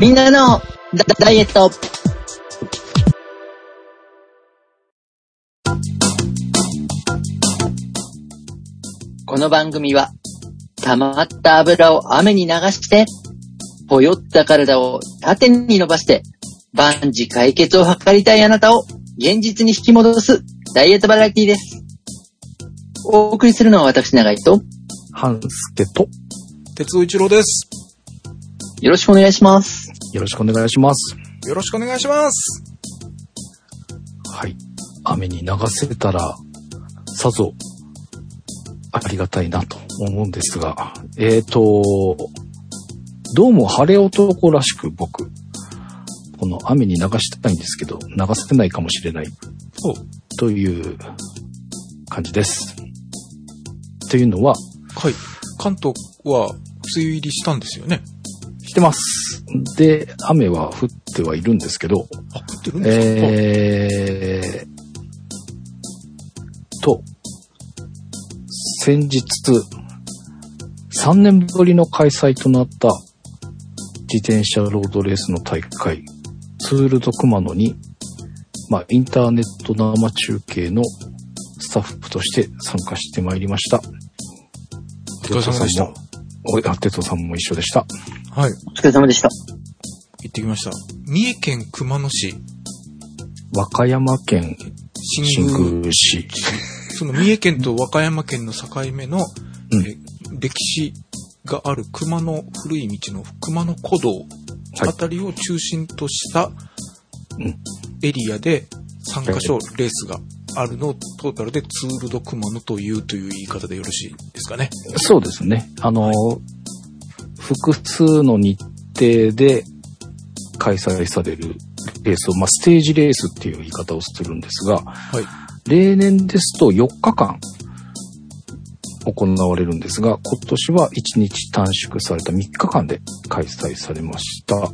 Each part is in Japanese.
みんなのダイエット。この番組は溜まった油を雨に流してぽよった体を縦に伸ばして万事解決を図りたいあなたを現実に引き戻すダイエットバラエティです。お送りするのは私永井と半助と哲夫一郎です。 よろしくお願いします。 よろしくお願いします。 よろしくお願いします。 はい。雨に流せたらさぞありがたいなと思うんですが、どうも晴れ男らしく僕、この雨に流したいんですけど、流せないかもしれないという感じです。というのは、 はい。関東は梅雨入りしたんですよね。 してます。で、雨は降ってはいるんですけど、 降ってるんですか？ 先日、3年ぶりの開催となった自転車ロードレースの大会、ツール・ド・熊野に、インターネット生中継のスタッフとして参加してまいりました。 お疲れ様でした。 哲夫さんも一緒でした。 はい。 お疲れ様でした。 行ってきました。三重県熊野市。 和歌山県新宮市。 その三重県と和歌山県の境目の、歴史がある熊野古い道の熊野古道あたりを中心としたエリアで3カ所レースがあるのをトータルでツール・ド・熊野という言い方でよろしいですかね。 そうですね。複数の日程で開催されるレースを、ステージレースっていう言い方をするんですが、はい、例年ですと4日間行われるんですが、今年は1日短縮された3日間で開催されました。はい、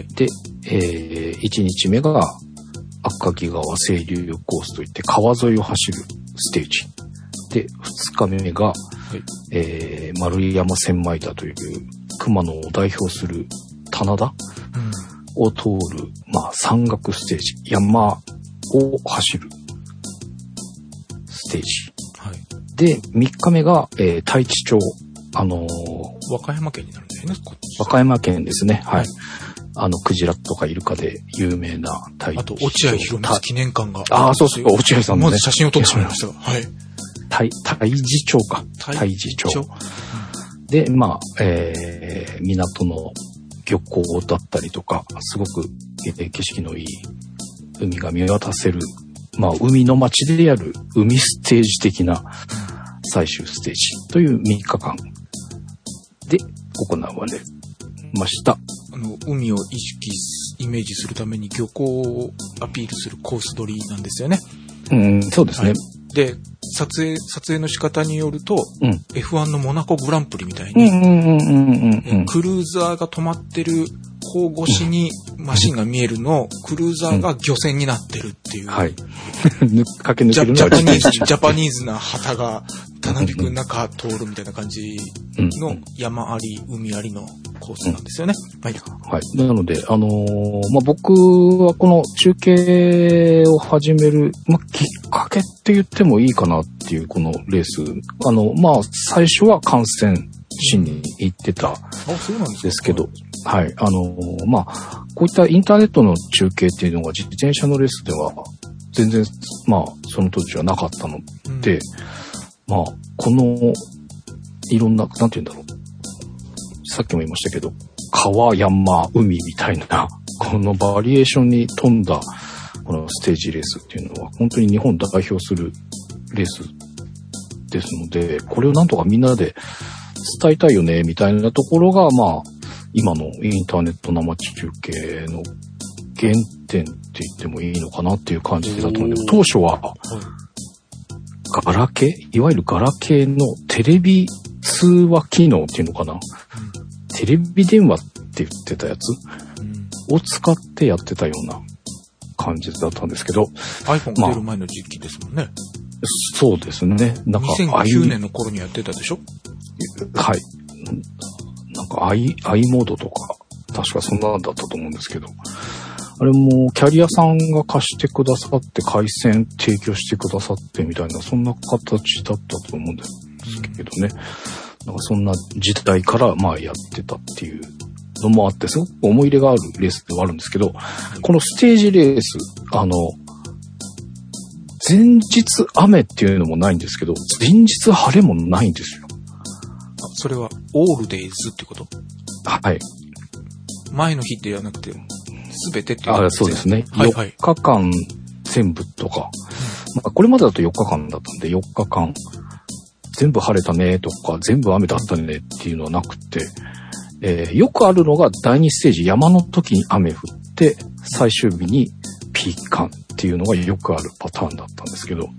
で、1日目が赤城川清流コースといって川沿いを走るステージ。で、2日目が、丸山千枚田という熊野を代表する棚田を通る、山岳ステージ、山を走るステージ。はい、で、3日目が、太地町、 和歌山県になるんだよね、こっち。 和歌山県ですね。はい。クジラとかイルカで有名な太地町。 あと、落合博満記念館が。 そうそう、落合さんのね。 まず写真を撮ってしまいました。はい。 太地町か。太地町。で、港の漁港だったりとか、すごく景色のいい海が見渡せる、海の街でやる海ステージ的な最終ステージという3日間で行われました。 海をイメージするために漁港をアピールするコース取りなんですよね。 そうですね。はい、 で、撮影の仕方によると、F1 のモナコグランプリみたいに、クルーザーが止まってる方越しにマシンが見えるのを、クルーザーが漁船になってるっていう。 はい。駆け抜けるジャパニーズな旗がたなびく中通るみたいな感じの山あり、海ありのコースなんですよね。はい。 はい。なので、僕はこの中継を始める、きっかけって言ってもいいかなっていうこのレース。最初は観戦しに行ってたんですけど、はい。こういったインターネットの中継っていうのが自転車のレースでは全然、その当時はなかったので、この、いろんな、なんて言うんだろう。さっきも言いましたけど、川、山、海みたいな、このバリエーションに富んだ、このステージレースっていうのは、本当に日本代表するレースですので、これをなんとかみんなで伝えたいよね、みたいなところが、今のインターネット生中継の原点って言ってもいいのかなっていう感じだったので、当初は、ガラケー、いわゆるガラケーのテレビ通話機能っていうのかな、テレビ電話って言ってたやつを使ってやってたような感じだったんですけど。 iPhone が出る前の時期ですもんね。 そうですね。 2009年の頃にやってたでしょ？ はい。i モードとか、 確かそんなんだったと思うんですけど。あれもキャリアさんが貸してくださって回線提供してくださってみたいな、そんな形だったと思うんですけどね。なんかそんな時代からまあやってたっていうのもあって、すごく思い入れがあるレースではあるんですけど、このステージレース、前日雨っていうのもないんですけど、前日晴れもないんですよ。 それはオールデイズってこと？ はい。 前の日ではなくて、すべてっていうことそうですね。 はいはい。 4日間全部とか、まあ、これまでだと4日間だったんで、4日間全部晴れたねとか、全部雨だったねっていうのはなくて、よくあるのが第2ステージ山の時に雨降って、最終日にピーカンっていうのがよくあるパターンだったんですけど、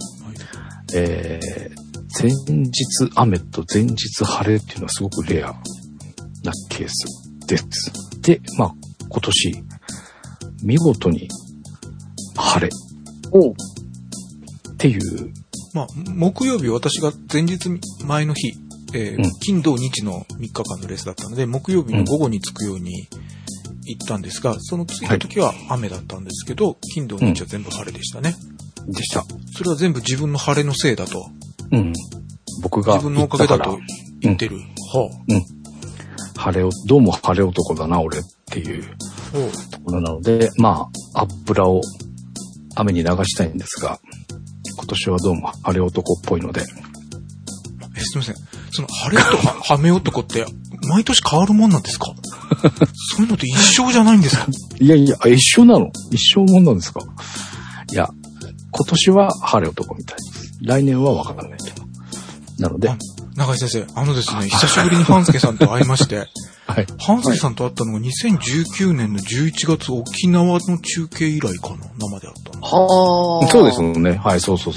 前日雨と前日晴れっていうのはすごくレアなケースです。で、まあ、今年、見事に晴れ。っていう。 まあ、木曜日私が前日前の日、金土日の3日間のレースだったので、木曜日の午後に着くように行ったんですが、その着いた時は雨だったんですけど、金土日は全部晴れでしたね。 でした。 それは全部自分の晴れのせいだと。 うん。僕が自分のおかげだと言ってる。はあ。どうも晴れ男だな、俺っていうところなので、まあ、油を雨に流したいんですが、今年はどうも晴れ男っぽいので。 すみません。その晴れと雨男って毎年変わるもんなんですか？そういうのって一生じゃないんですか？ いやいや、一生なの？一生もんなんですか？いや、今年は晴れ男みたいです。来年はわからないけど。なので。 永井先生、ですね、久しぶりに半助さんと会いまして、 はい。 半助さんと会ったのが2019年の11月沖縄の中継以来かな、生であったの。 はあ。そうですね。はい、そうです、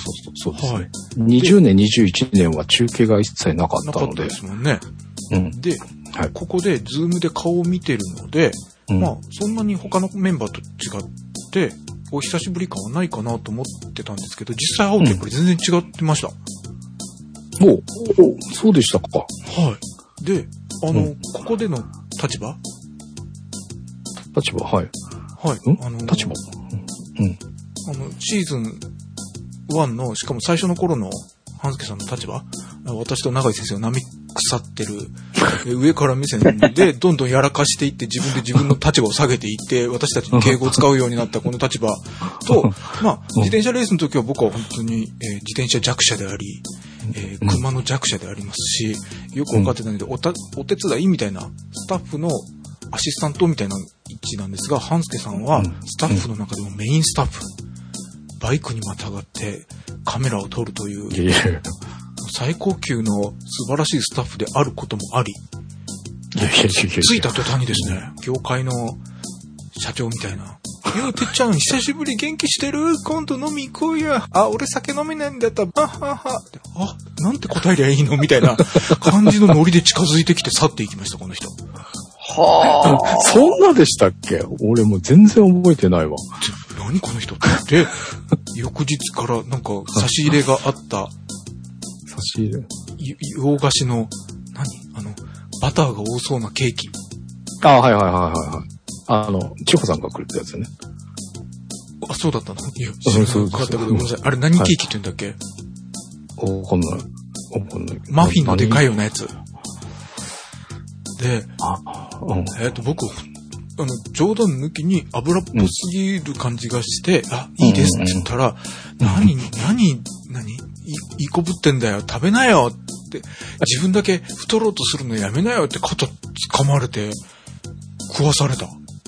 ね。はい。20年、21年は中継が一切なかったので。 なかったですもんね。 うん。 で、はい、ここでズームで顔を見てるので、まあ、そんなに他のメンバーと違って、お久しぶり感はないかなと思ってたんですけど、実際会うとやっぱり全然違ってました。 そうでしたか。 はい。で、ここでの立場、 はい。 はい。 立場、 シーズン1の、しかも最初の頃の半助さんの立場、私と永井先生が波腐ってる、上から目線でどんどんやらかしていって自分で自分の立場を下げていって、私たちに敬語を使うようになったこの立場と、まあ、自転車レースの時は僕は本当に、自転車弱者であり、車の弱者でありますし、よく分かってないので、お手伝いみたいなスタッフのアシスタントみたいな位置なんですが、半助さんはスタッフの中でもメインスタッフ、バイクにまたがってカメラを撮るという、最高級の素晴らしいスタッフであることもあり、着いた途端にですね、業界の社長みたいな、てっちゃん久しぶり元気してる？今度飲み行こうや。俺酒飲めないんだったら、なんて答えりゃいいのみたいな感じのノリで近づいてきて去っていきました、この人。 はあ。そんなでしたっけ？俺もう全然覚えてないわ。 何この人って。翌日からなんか差し入れがあった。 差し入れ？ 洋菓子の、バターが多そうなケーキ。 はい。千穂さんが来るってやつね。 そうだったの？いや、知らなかったけど、ごめんなさい。あれ何ケーキって言うんだっけ？ わかんない。 マフィンのでかいようなやつ。で、僕、冗談抜きに油っぽすぎる感じがして、いいですって言ったら、何、いいこぶってんだよ、食べなよって、自分だけ太ろうとするのやめなよって肩掴まれて、食わされた。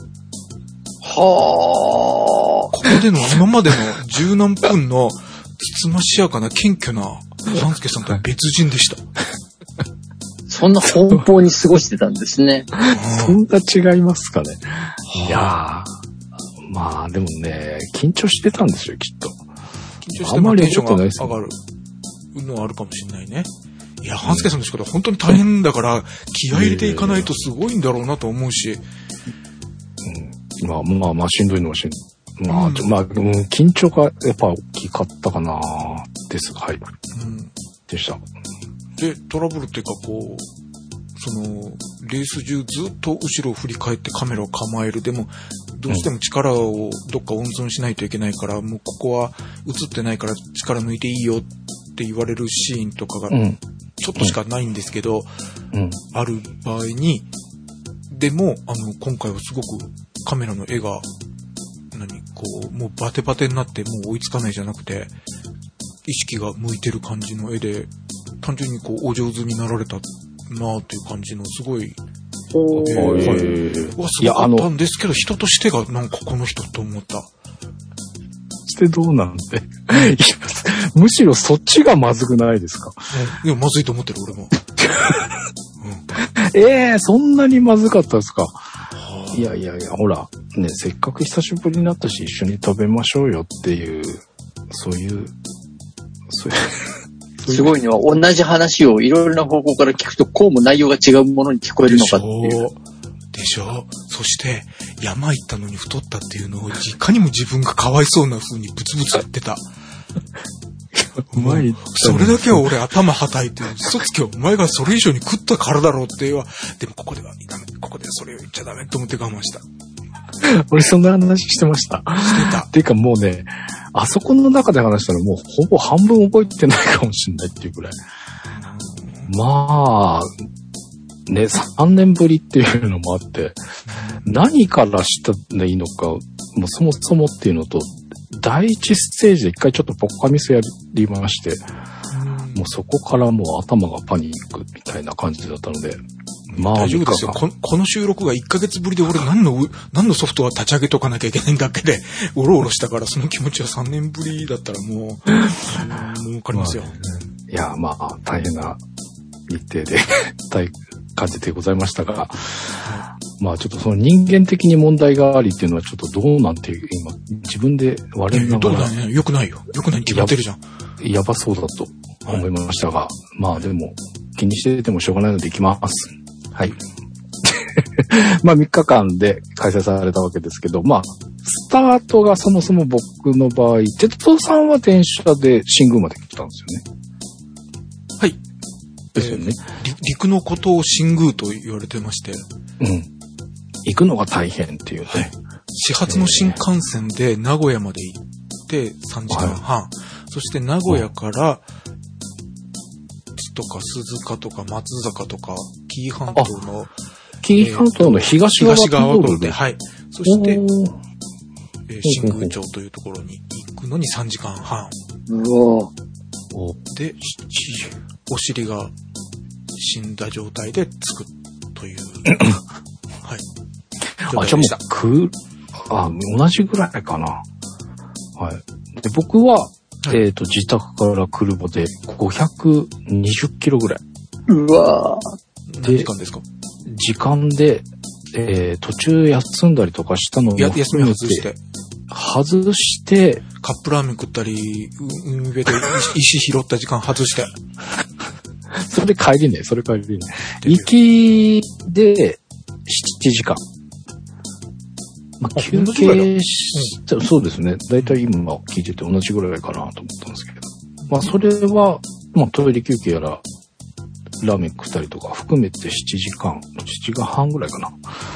ここでの今までの十何分のつつましやかな謙虚な半助さんとは別人でした。 そんな奔放に過ごしてたんですね。 そんな違いますかね。いやー、まあでもね、緊張してたんですよ、きっと。 緊張してもテンションが上がるのはあるかもしれないね。いや、半助さんの仕方本当に大変だから、気合い入れていかないとすごいんだろうなと思うし。 まあ、しんどいのはしんどい。緊張がやっぱ大きかったかなです。はい。でした。 で、トラブルっていうかレース中ずっと後ろを振り返ってカメラを構える。でも、どうしても力をどっか温存しないといけないから、もうここは映ってないから力抜いていいよって言われるシーンとかが、ちょっとしかないんですけど、ある場合に、でも、今回はすごくカメラの絵が、もうバテバテになってもう追いつかないじゃなくて、意識が向いてる感じの絵で、単純にお上手になられたなぁっていう感じのすごい、すごかったんですけど、人としてがなんかこの人と思った。 してどうなんて。むしろそっちがまずくないですか？ いや、まずいと思ってる、俺も。 そんなにまずかったですか？いや、ほら、ね、せっかく久しぶりになったし、一緒に食べましょうよっていう、そういう、 すごいのは、同じ話をいろいろな方向から聞くと、こうも内容が違うものに聞こえるのかっていう。 でしょ。そして、山行ったのに太ったっていうのを、いかにも自分がかわいそうな風にブツブツ言ってた。それだけは俺頭はたいて、嘘つきはお前がそれ以上に食ったからだろうって言うわ。でもここではダメ。ここではそれを言っちゃダメと思って我慢した。 俺そんな話してました。 してた。 ていうかもうね、あそこの中で話したらもうほぼ半分覚えてないかもしれないっていうくらい。まあ、ね、3年ぶりっていうのもあって、何からしたらいいのか、もうそもそもっていうのと、第一ステージで一回ちょっとポッカミスやりまして、もうそこからもう頭がパニックみたいな感じだったので、まあ大丈夫ですよ。この収録が1ヶ月ぶりで俺何のソフトは立ち上げとかなきゃいけないんだっけで、おろおろしたからその気持ちは3年ぶりだったらもうわかりますよ。 いや、まあ大変な日程で感じでございましたが、まあちょっとその人間的に問題がありっていうのはちょっとどうなんていう今自分で我ながらよくないよ。よくないに決まってるじゃん。 やばそうだと思いましたが、まあでも気にしててもしょうがないので行きます。はい。まあ3日間で開催されたわけですけど、まあスタートがそもそも僕の場合、鉄道さんは電車で新宮まで来たんですよね。 はい。 ですよね。 陸のことを新宮と言われてまして。 行くのが大変っていうね。はい、 始発の新幹線で名古屋まで行って3時間半。そして名古屋から、とか鈴鹿とか松坂とか紀伊半島の東側道で、はい。そして、新宮町というところに行くのに3時間半。で、お尻が死んだ状態で着くという。はい。 じゃあもう同じぐらいかな。はい。で、僕は、自宅から車で520キロぐらい。 うわぁ。何時間ですか？ 時間で、途中休んだりとかしたのを休み外して、 カップラーメン食ったり、海辺で石拾った時間外して。 それ帰りね。行きで7時間。まあ、休憩そうですね。だいたい今聞いてて同じぐらいかなと思ったんですけど。まあ、それは、まあ、トイレ休憩やら、ラーメン食ったりとか含めて7時間半ぐらいかな。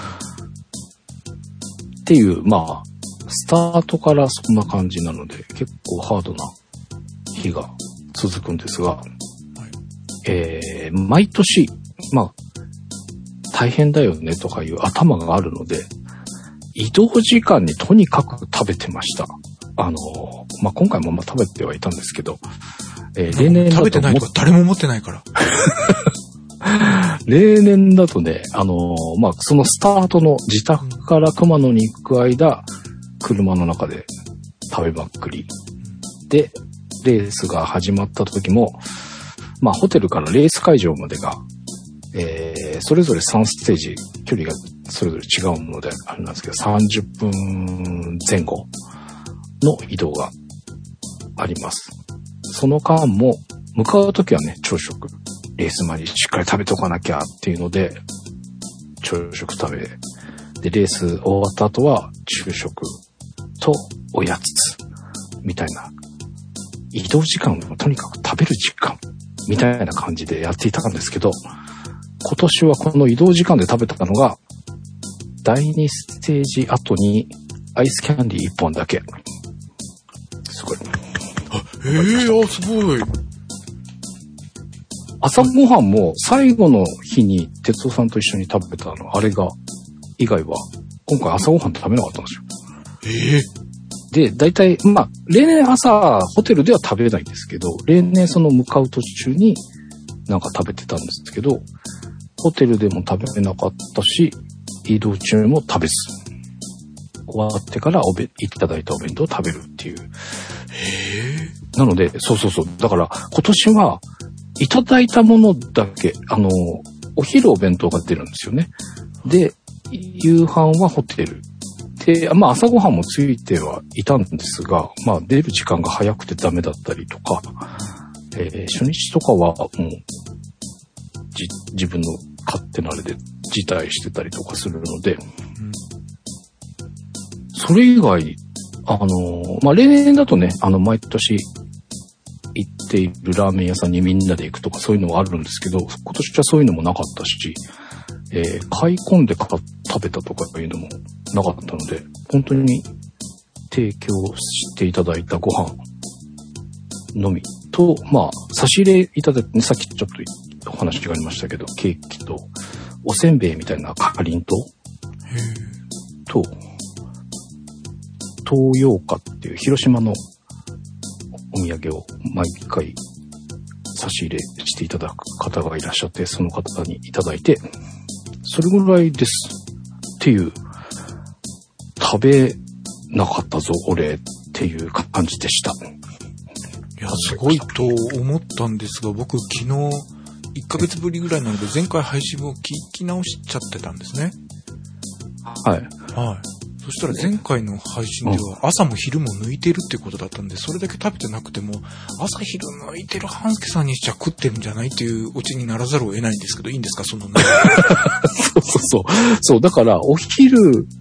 っていう、まあ、スタートからそんな感じなので、結構ハードな日が続くんですが、毎年、まあ、大変だよねとかいう頭があるので、移動時間にとにかく食べてました。まあ、今回もまあ食べてはいたんですけど、例年だと食べてないとか誰も思ってないから。 例年だとね、まあ、そのスタートの自宅から熊野に行く間、車の中で食べまくり。で、レースが始まった時も、まあ、ホテルからレース会場までが、それぞれ3ステージ、距離がそれぞれ違うので、あれなんですけど、30分前後の移動があります。その間も、向かうときはね、朝食、レース前にしっかり食べとかなきゃっていうので、朝食食べ、で、レース終わった後は、昼食とおやつ、みたいな、移動時間をとにかく食べる時間、みたいな感じでやっていたんですけど、 今年はこの移動時間で食べたのが、第2ステージ後にアイスキャンディー1本だけ。すごい。 すごい。 朝ごはんも最後の日に哲夫さんと一緒に食べたの、あれが、以外は、今回朝ごはん食べなかったんですよ。で、大体、例年朝、ホテルでは食べないんですけど、例年その向かう途中になんか食べてたんですけど、ホテルでも食べなかったし、移動中も食べず、終わってからいただいたお弁当を食べるっていう。なので、そう。だから、今年は、いただいたものだけ、お昼お弁当が出るんですよね。で、夕飯はホテル。で、朝ごはんもついてはいたんですが、出る時間が早くてダメだったりとか、初日とかはもう、自分の勝手なあれで辞退してたりとかするので、それ以外、例年だとね、毎年行っているラーメン屋さんにみんなで行くとかそういうのはあるんですけど、今年はそういうのもなかったし、買い込んで食べたとかいうのもなかったので、本当に提供していただいたご飯のみと、差し入れいただいて、ね、さっきちょっとお話がありましたけど、ケーキと、おせんべいみたいなかりんとうと、東洋花っていう広島のお土産を毎回差し入れしていただく方がいらっしゃって、その方にいただいて、それぐらいですっていう、食べなかったぞ俺っていう感じでした。 いや、すごいと思ったんですが、僕昨日1ヶ月ぶりぐらいなので前回配信を聞き直しちゃってたんですね。 はい。 そしたら前回の配信では朝も昼も抜いてるってことだったんで、それだけ食べてなくても朝昼抜いてる半助さんにしちゃ食ってるんじゃないっていうオチにならざるを得ないんですけど、いいんですかそのそう、だからお昼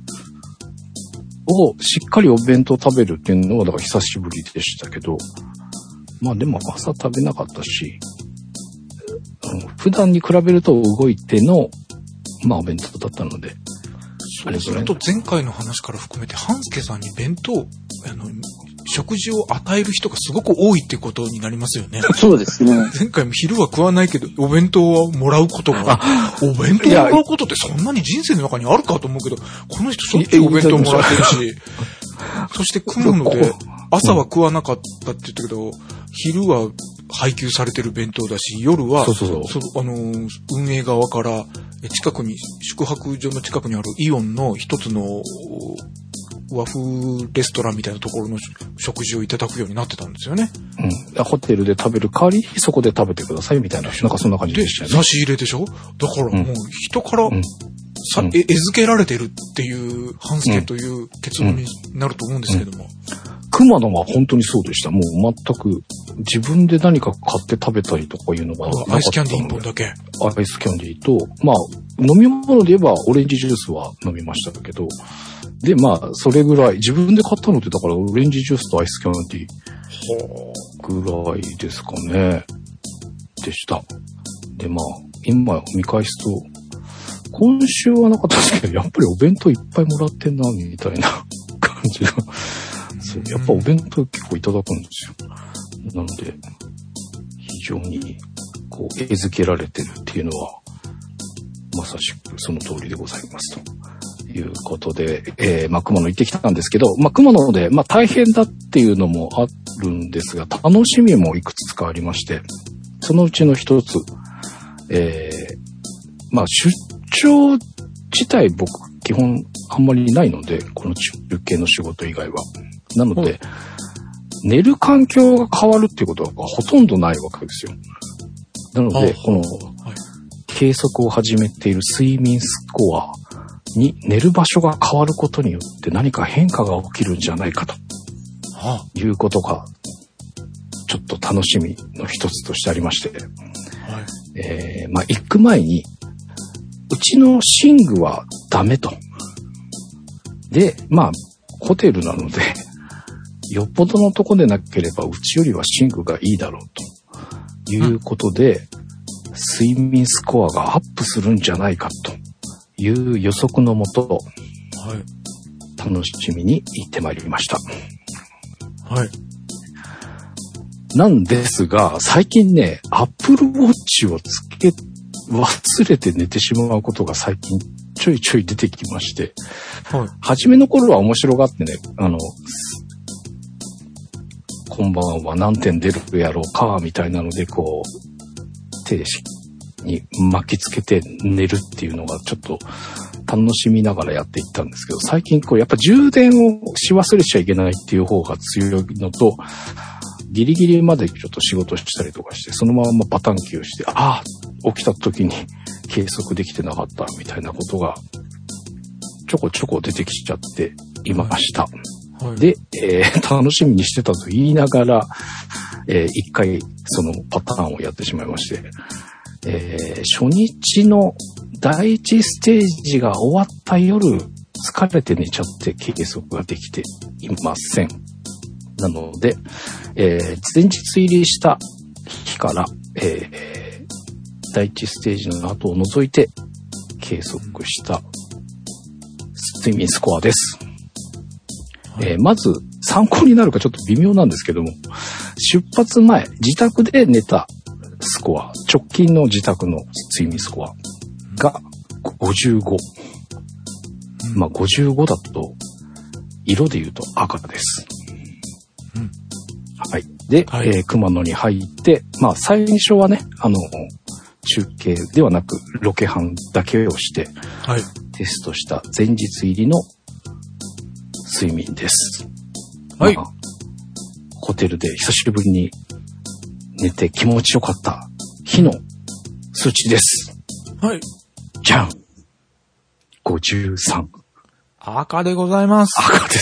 をしっかりお弁当食べるっていうのはだから久しぶりでしたけど、でも朝食べなかったし、普段に比べると動いてのお弁当だったので、 そうすると前回の話から含めて半助さんに弁当食事を与える人がすごく多いってことになりますよね。 そうですね。 前回も昼は食わないけどお弁当はもらうことがお弁当をもらうことってそんなに人生の中にあるかと思うけど、この人しょっちゅうお弁当もらってるし、そして食うので朝は食わなかったって言ったけど、昼は配給されてる弁当だし、夜は運営側から近くに宿泊所の近くにあるイオンの一つの和風レストランみたいなところの食事をいただくようになってたんですよね。 ホテルで食べる代わりにそこで食べてくださいみたいな、なんかそんな感じでしたよね。 差し入れでしょ？だからもう人から、餌付けられてるっていう半助という結論になると思うんですけども。 熊野は本当にそうでした。もう全く自分で何か買って食べたりとかいうのがなかったので。 アイスキャンディー1本だけ。 アイスキャンディーと、飲み物で言えばオレンジジュースは飲みましたけど、で、それぐらい、自分で買ったのってだからオレンジジュースとアイスキャンディーぐらいですかね。でした。で、今見返すと、今週はなかったですけど、やっぱりお弁当いっぱいもらってんな、みたいな感じが。やっぱお弁当結構いただくんですよ。なので、非常に、餌付けられてるっていうのは、まさしくその通りでございますということで、熊野行ってきたんですけど、熊野で、大変だっていうのもあるんですが、楽しみもいくつかありまして、そのうちの一つ、出張自体僕基本あんまりないので、この中継の仕事以外は。なので、寝る環境が変わるっていうことはほとんどないわけですよ。なので、この計測を始めている睡眠スコアに寝る場所が変わることによって何か変化が起きるんじゃないかということがちょっと楽しみの一つとしてありまして、行く前にうちの寝具はダメと。で、ホテルなのでよっぽどのとこでなければうちよりは寝具がいいだろうということで、 睡眠スコアがアップするんじゃないかという予測のもと、 はい。 楽しみに行ってまいりました。 はい。 なんですが、最近ね、Apple Watch をつけ忘れて寝てしまうことが最近ちょいちょい出てきまして、はい、初めの頃は面白がってね、こんばんは何点出るやろうか、みたいなので、こう、手に巻きつけて寝るっていうのがちょっと楽しみながらやっていったんですけど、最近こうやっぱ充電をし忘れちゃいけないっていう方が強いのと、ギリギリまでちょっと仕事したりとかして、そのままパタンキューして、起きた時に計測できてなかったみたいなことがちょこちょこ出てきちゃっていました。はい、で、楽しみにしてたと言いながら、一回そのパターンをやってしまいまして、初日の第一ステージが終わった夜、疲れて寝ちゃって計測ができていません。なので、前日入りした日から、第一ステージの後を除いて計測した睡眠スコアです。まず参考になるかちょっと微妙なんですけども、出発前、自宅で寝たスコア、直近の自宅の睡眠スコアが55。まあ55だと、色で言うと赤です。はい。で、はい、熊野に入って、まあ最初はね、中継ではなくロケハンだけをして、はい、テストした前日入りの睡眠です。はい。まあ、ホテルで久しぶりに寝て気持ちよかった日の数値です。 はい。 じゃん !53。 赤でございます。 赤です。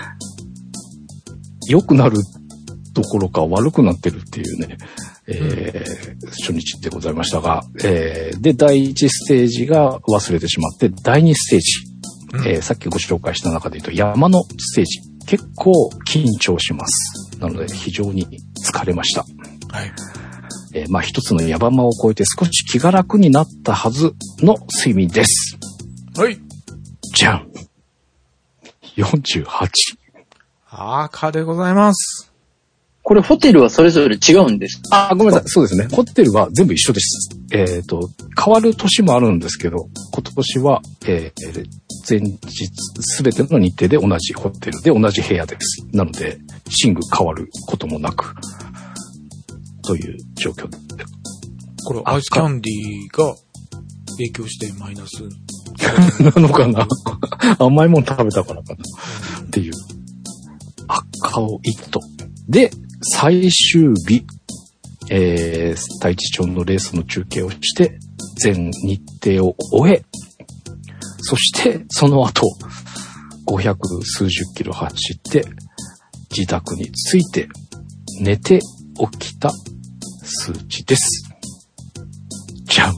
良くなるどころか悪くなってるっていうね、初日でございましたが、で、第1ステージが忘れてしまって、第2ステージ、さっきご紹介した中で言うと山のステージ、結構緊張します。なので非常に疲れました。はい。まあ一つの山場を越えて少し気が楽になったはずの睡眠です。 はい。 じゃん !48。 赤でございます。 これホテルはそれぞれ違うんですか？ ごめんなさい。そうですね。ホテルは全部一緒です。変わる年もあるんですけど、今年は、前日すべての日程で同じホテルで同じ部屋です。なので、寝具変わることもなく、という状況で。 これ、アイスキャンディーが影響してマイナスなのかな甘いもん食べたからかなっていう。赤を一と。で、最終日、太一町のレースの中継をして、全日程を終え、そしてその後、500数十キロ走って、自宅に着いて、寝て起きた数値です。じゃん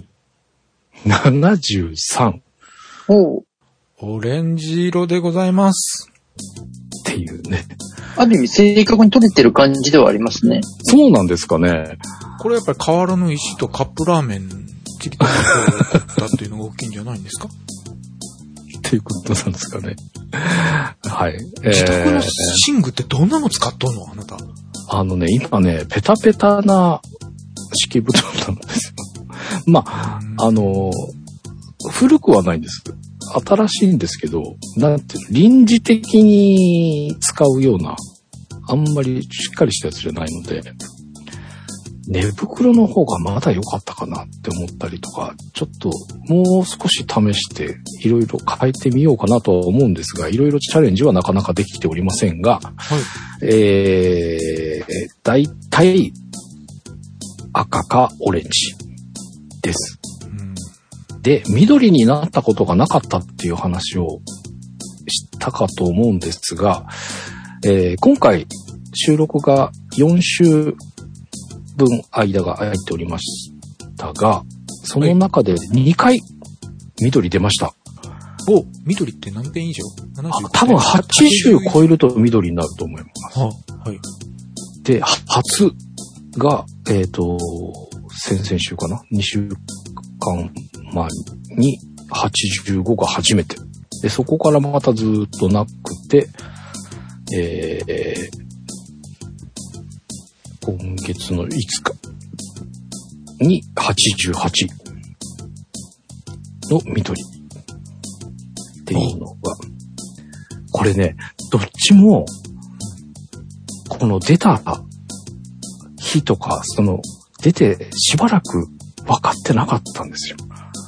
!73。 オレンジ色でございます。 っていうね。 ある意味正確に取れてる感じではありますね。 そうなんですかね。 これやっぱり河原の石とカップラーメン、チリトマトを取ったっていうのが大きいんじゃないんですかっていうことなんですかね。はい。 自宅の寝具ってどんなの使っとんのあなた。 今ね、ペタペタな敷布団なんですよ。まあ、古くはないんです。新しいんですけど、なんていうの、臨時的に使うような、あんまりしっかりしたやつじゃないので、寝袋の方がまだ良かったかなって思ったりとか、ちょっともう少し試していろいろ変えてみようかなとは思うんですが、いろいろチャレンジはなかなかできておりませんが、はい、だいたい赤かオレンジです。で、緑になったことがなかったっていう話をしたかと思うんですが、今回収録が4週分間が空いておりましたが、その中で2回緑出ました。 お、緑って何点以上？ 多分80超えると緑になると思います。はい。で、初が、 先々週かな ?2 週間前に85が初めて。で、そこからまたずーっとなくて、今月の5日に88の緑っていうのが、これね、どっちも、この出た日とか、出てしばらく分かってなかったんですよ。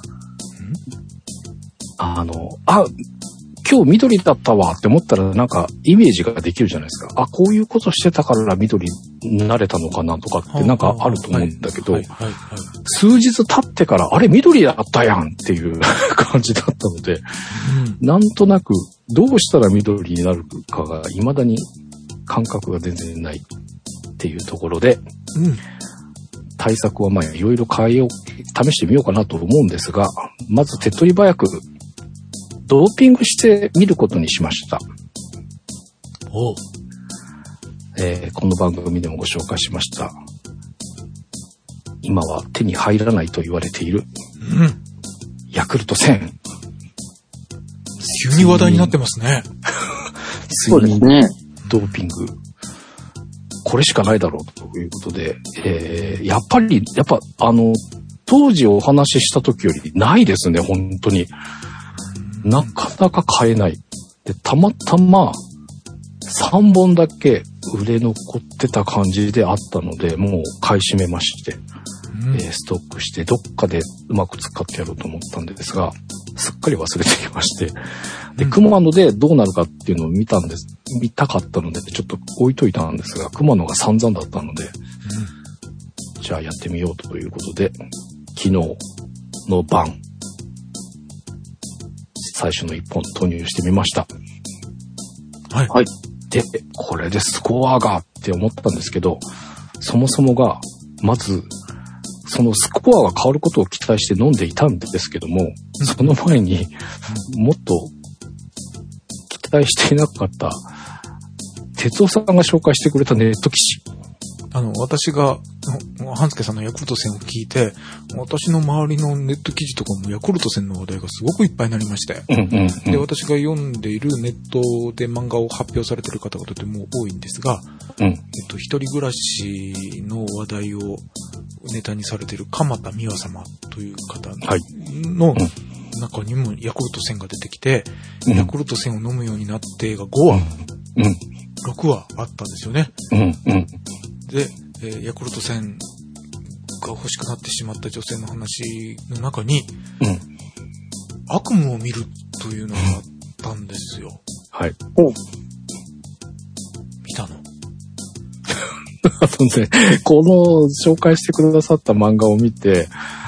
今日緑だったわって思ったらなんかイメージができるじゃないですか。こういうことしてたから緑になれたのかなとかってなんかあると思うんだけど、数日経ってからあれ緑だったやんっていう感じだったので、なんとなくどうしたら緑になるかが未だに感覚が全然ないっていうところで、対策はまあいろいろ試してみようかなと思うんですが、まず手っ取り早くドーピングしてみることにしました。この番組でもご紹介しました。今は手に入らないと言われている、ヤクルト1000。 急に話題になってますね。 そうですね。ドーピング。これしかないだろうということで、やっぱ当時お話しした時よりないですね、本当に。なかなか買えない。で、たまたま3本だけ売れ残ってた感じであったので、もう買い占めまして、ストックしてどっかでうまく使ってやろうと思ったんですが、すっかり忘れていまして、で、熊野でどうなるかっていうのを見たかったので、ちょっと置いといたんですが、熊野が散々だったので、じゃあやってみようということで、昨日の晩、最初の1本投入してみました。 はい。 はい。で、これでスコアがって思ったんですけど、そもそもが、まず、そのスコアが変わることを期待して飲んでいたんですけども、その前にもっと期待していなかった、哲夫さんが紹介してくれたネット記事。 私が、半助さんのヤクルト1000を聞いて、私の周りのネット記事とかもヤクルト1000の話題がすごくいっぱいになりまして、で、私が読んでいるネットで漫画を発表されている方がとても多いんですが、一人暮らしの話題をネタにされている鎌田美和様という方の中にもヤクルト1000が出てきて、ヤクルト1000を飲むようになってが5話、6話あったんですよね。で、ヤクルト1000が欲しくなってしまった女性の話の中に、悪夢を見るというのがあったんですよ。 はい。 見たの？ この紹介してくださった漫画を見て、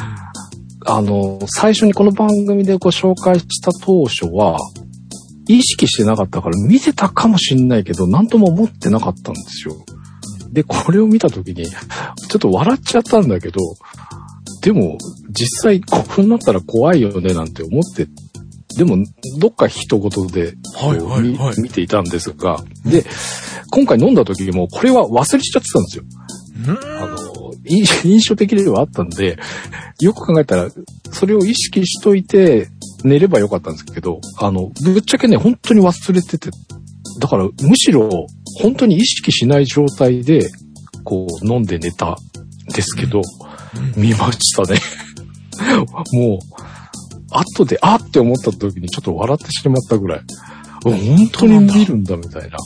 最初にこの番組でご紹介した当初は、意識してなかったから見てたかもしんないけど、なんとも思ってなかったんですよ。で、これを見たときに、ちょっと笑っちゃったんだけど、でも、実際、こうなったら怖いよねなんて思って、でも、どっか人事で、見ていたんですが、で、今回飲んだ時にも、これは忘れちゃってたんですよ。印象的ではあったんで、よく考えたら、それを意識しといて、寝ればよかったんですけど、ぶっちゃけね、本当に忘れてて、だから、むしろ、本当に意識しない状態で、こう、飲んで寝たんですけど、見ましたね。もう、後で、って思った時にちょっと笑ってしまったぐらい。本当に見るんだ、みたいな。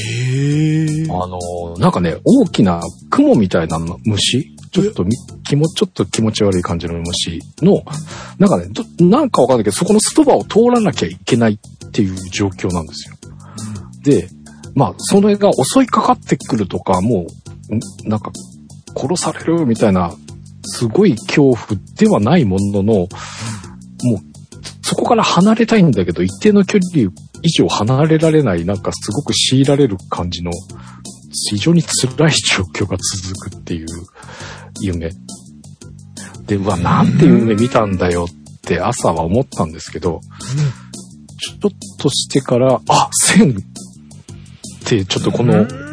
なんかね、大きな雲みたいな虫、ちょっと気持ち悪い感じの虫の、なんかね、なんかわかんないけど、そこのそばを通らなきゃいけないっていう状況なんですよ。で、まあ、それが襲いかかってくるとか、もう、なんか、殺されるみたいな、すごい恐怖ではないものの、もう、そこから離れたいんだけど、一定の距離以上離れられない、なんかすごく強いられる感じの、非常に辛い状況が続くっていう夢。で、なんて夢見たんだよって朝は思ったんですけど、ちょっとしてから、1000ってちょっとこの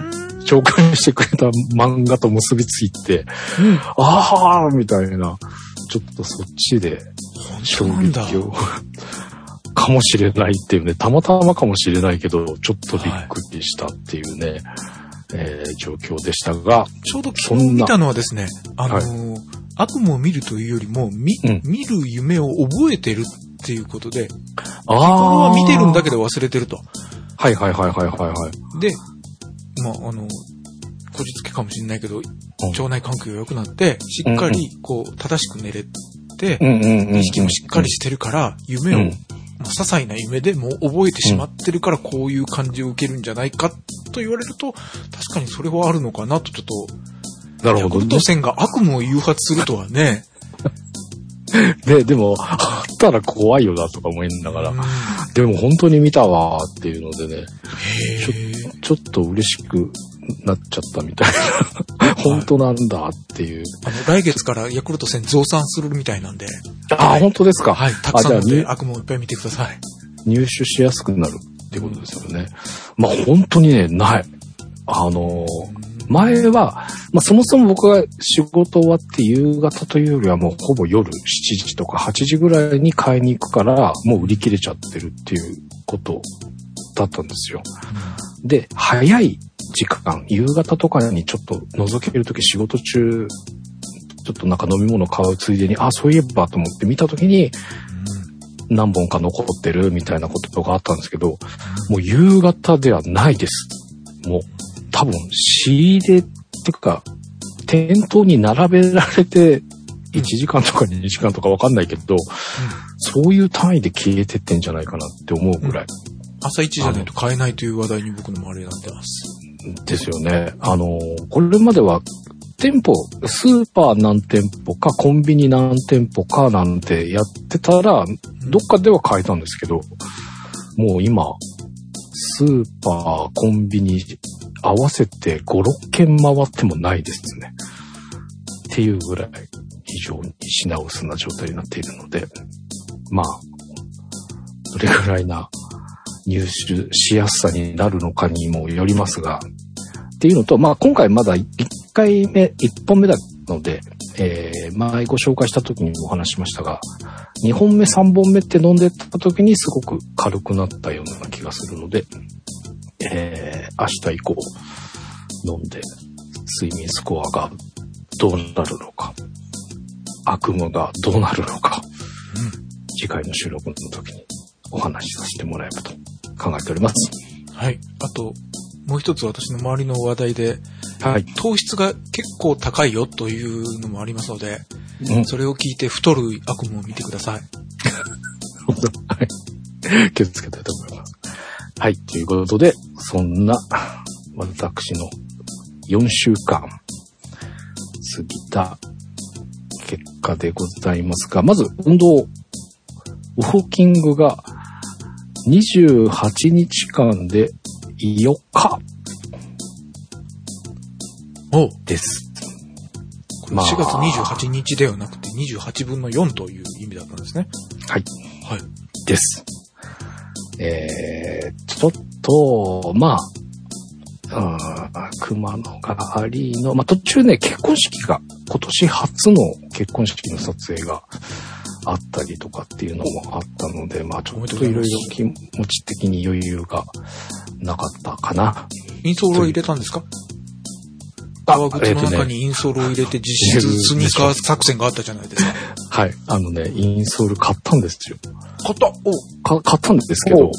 紹介してくれた漫画と結びついて、あーみたいな、ちょっとそっちで衝撃をかもしれないっていうね、たまたまかもしれないけど、ちょっとびっくりしたっていうね、状況でしたが、 ちょうど昨日見たのはですね、悪夢を見るというよりも、見る夢を覚えてるっていうことで、これは見てるんだけど忘れてると。 はいはい。 で、まあ、こじつけかもしれないけど、腸内環境が良くなって、しっかり、こう、正しく寝れて、意識もしっかりしてるから、夢を、些細な夢でも覚えてしまってるから、こういう感じを受けるんじゃないかと言われると、確かにそれはあるのかなと、ちょっと、 なるほど。 ヤクルト1000が悪夢を誘発するとはね。 でも、あったら怖いよなとか思いながら、でも本当に見たわーっていうのでね、ちょっと嬉しくなっちゃったみたいな。本当なんだっていう。 来月からヤクルト1000増産するみたいなんで。 本当ですか。 はい、たくさんので悪夢をいっぱい見てください。 入手しやすくなるってことですよね。まあ本当にね、ない。前は、まあそもそも僕が仕事終わって夕方というよりはもうほぼ夜7時とか8時ぐらいに買いに行くから、もう売り切れちゃってるっていうことだったんですよ。で、早い時間、夕方とかにちょっと覗けるとき仕事中、ちょっとなんか飲み物買うついでに、そういえばと思って見たときに、何本か残ってるみたいなことがあったんですけど、もう夕方ではないです。もう多分仕入れってか、店頭に並べられて1時間とか2時間とかわかんないけど、そういう単位で消えてってんじゃないかなって思うぐらい。 朝一じゃないと買えないという話題に僕の周りになってます。 ですよね。これまでは店舗、スーパー何店舗かコンビニ何店舗かなんてやってたら、どっかでは買えたんですけど、もう今、スーパー、コンビニ合わせて5、6軒回ってもないですね。っていうぐらい非常に品薄な状態になっているので、まあ、どれぐらいな入手しやすさになるのかにもよりますが、っていうのと、まあ今回まだ1本目なので、前ご紹介した時にもお話しましたが、2本目3本目って飲んでた時にすごく軽くなったような気がするので、明日以降飲んで睡眠スコアがどうなるのか、悪夢がどうなるのか、次回の収録の時にお話しさせてもらえばと考えております。 はい。あと、もう一つ私の周りの話題で、 はい、 糖質が結構高いよというのもありますので、それを聞いて太る悪夢を見てください。 はい。気をつけたいと思います。はい。ということで、そんな私の4週間過ぎた結果でございますが、まず運動、ウォーキングが28日間で4日です。 これ4月28日ではなくて28分の4という意味だったんですね。 はい。 はい。 です。ちょっと、まあ、熊野がありの、まあ途中ね、結婚式が、今年初の結婚式の撮影があったりとかっていうのもあったので、まあちょっといろいろ気持ち的に余裕がなかったかな。 インソールを入れたんですか？革靴の中にインソールを入れて実質スニーカー作戦があったじゃないですか。 はい。インソール買ったんですよ。 買った買ったんですけど、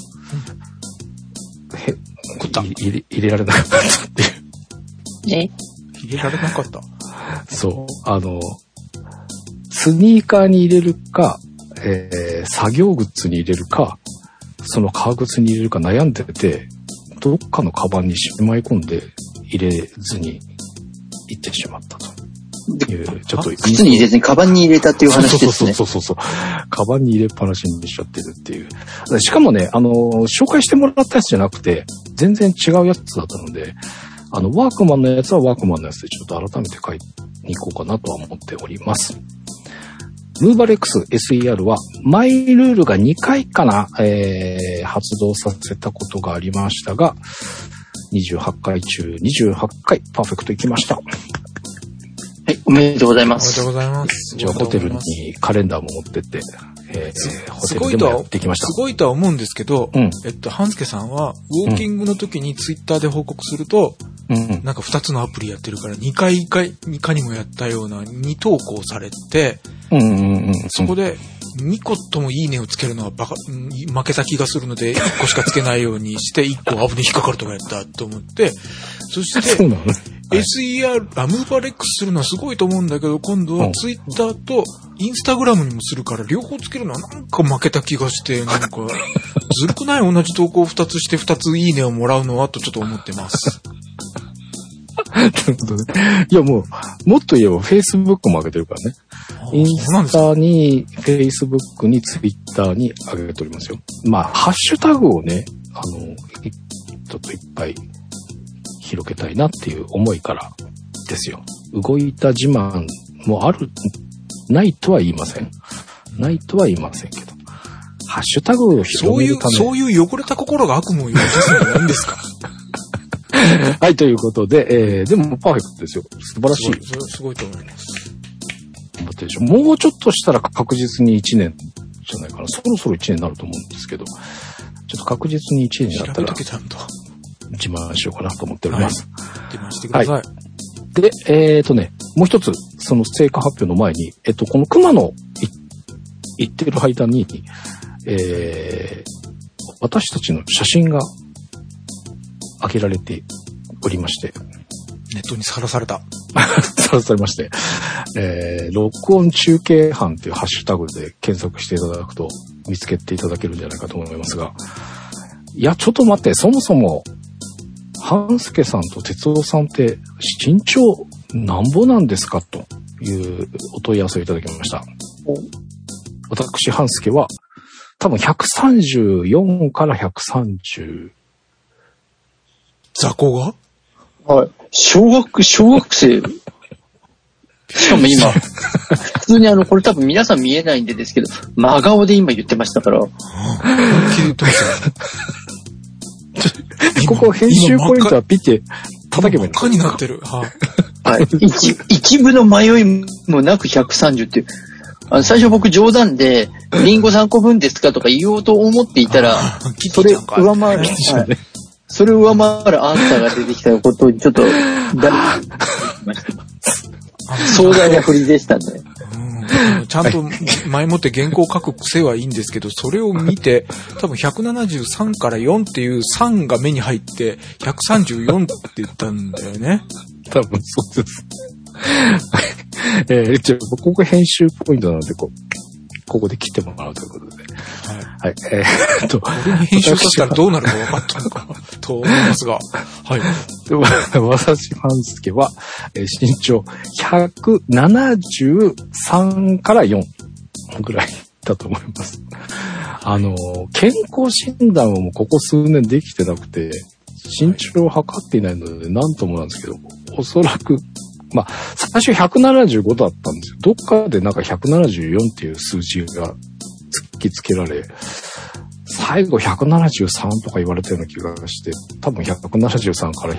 入れられなかったっていう。 入れられなかった。 そう。スニーカーに入れるか、作業靴に入れるか、その革靴に入れるか悩んでて、どっかのカバンにしまい込んで入れずに行ってしまったという、ちょっと靴に入れずにカバンに入れたっていう話ですね。 そう。カバンに入れっぱなしにしちゃってるっていう。しかもね、紹介してもらったやつじゃなくて、全然違うやつだったので、ワークマンのやつはワークマンのやつでちょっと改めて買いに行こうかなとは思っております。ムーバレックス SER はマイルールが2回かな、発動させたことがありましたが、 28回中28回パーフェクトいきました。 はい、おめでとうございまおめでとうございます。 じゃあホテルにカレンダーも持ってって、ホテルでもやってきました。 すごいとは思うんですけど、 うん、 半助さんは、ウォーキングの時にツイッターで報告すると、なんか2つのアプリやってるから、2回いかにもやったような2投稿されて、そこで、2個ともいいねをつけるのは負けた気がするので、1個しかつけないようにして、1個アプリに引っかかるとかやったと思って、そして、 そうなのね。 SER、ムーバーレックスするのはすごいと思うんだけど、今度はツイッターとインスタグラムにもするから、両方つけるのはなんか負けた気がして、なんか、ずるくない？同じ投稿を2つして2ついいねをもらうのはとちょっと思ってます。 いやもっと言えば Facebook も上げてるからね。インスタに Facebook に Twitter に上げておりますよ。まあ、ハッシュタグをね、ちょっといっぱい広げたいなっていう思いからですよ。動いた自慢もないとは言いません。ないとは言いませんけど。ハッシュタグを広めるためそういう汚れた心が悪夢を言うのは何ですか？ はい、ということで、でもパーフェクトですよ。素晴らしい。 すごいと思います。 もうちょっとしたら確実に1年じゃないかな。そろそろ1年になると思うんですけど、ちょっと確実に1年になったら、自慢しようかなと思っております。 自慢してください。はいで、もう一つ、その成果発表の前に、この熊野行ってる間に、私たちの写真が上げられておりまして。 ネットにさらされた。 さらされまして。録音中継班っていうハッシュタグで検索していただくと見つけていただけるんじゃないかと思いますが。いや、ちょっと待って、そもそも、半助さんと哲夫さんって身長なんぼなんですかというお問い合わせをいただきました。私、半助は多分134から130。 雑魚が？ はい。小学生。しかも今、普通にこれ多分皆さん見えないんでですけど、真顔で今言ってましたから。 ここ編集ポイントはピッて叩けばいいの真っ赤になってる。はい。 一部の迷いもなく130っていう。最初僕冗談で、リンゴ3個分ですかとか言おうと思っていたら、それ上回る。それを上回るアンサーが出てきたことをちょっと、壮大な振りでしたね。 ちゃんと前もって原稿を書く癖はいいんですけど、それを見て、多分173から4っていう3が目に入って、134って言ったんだよね。 多分そうです。ここ編集ポイントなので、ここで切ってもらうということで。はい。 これに編集したらどうなるか分かったのかと思いますが。はい。 私、半助は、身長173から4ぐらいだと思います。健康診断をもうここ数年できてなくて、身長を測っていないので何ともなんですけど、おそらく、まあ、最初175だったんですよ。どっかでなんか174っていう数字が突きつけられ、最後173とか言われたような気がして、多分173から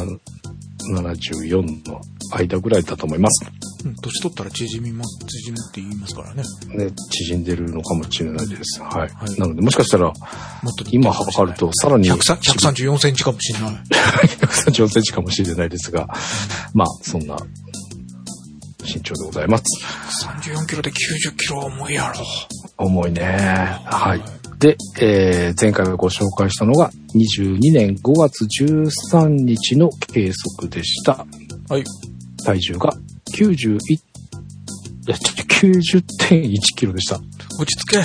174の間ぐらいだと思います。 年取ったら縮むって言いますからね。 ね、縮んでるのかもしれないです。はい。なので、もしかしたら、もっと今測るとさらに 134センチかもしれない。 134センチかもしれないですが、まあ、そんな身長でございます。 34キロで90キロは重いやろ。 重いね。はい。で、前回ご紹介したのが22年5月13日の計測でした。 はい。 体重が90.1キロでした。 落ち着け。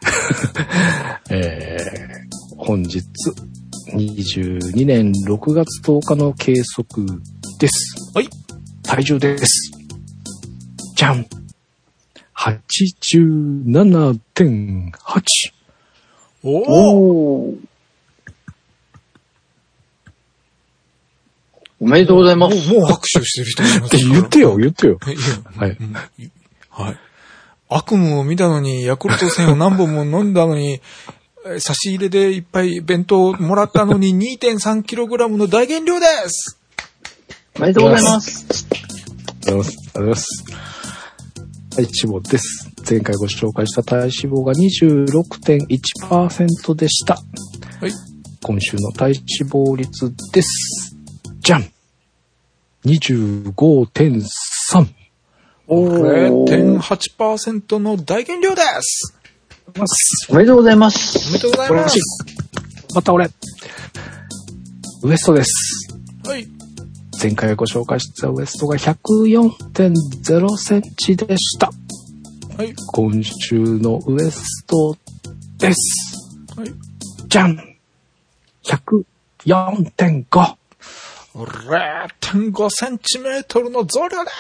本日22年6月10日の計測です。 はい。 体重です。じゃん。87.8。 おめでとうございます。 もう拍手してる人いますって言ってよ。はい。 はい。悪夢を見たのに、ヤクルト1000を何本も飲んだのに、 差し入れでいっぱい弁当もらったのに 2.3kg の大減量です。 おめでとうございます。 ありがとうございます。体脂肪です。前回ご紹介した体脂肪が 26.1% でした。 はい。 今週の体脂肪率です。じゃん !25.3。 0.8% の大減量です。 おめでとうございます。 おめでとうございます。 また俺。ウエストです。 はい。 前回ご紹介したウエストが 104.0 センチでした。 はい。 今週のウエストです。 はい。 じゃん !104.5。 0.5 センチメートルの増量です。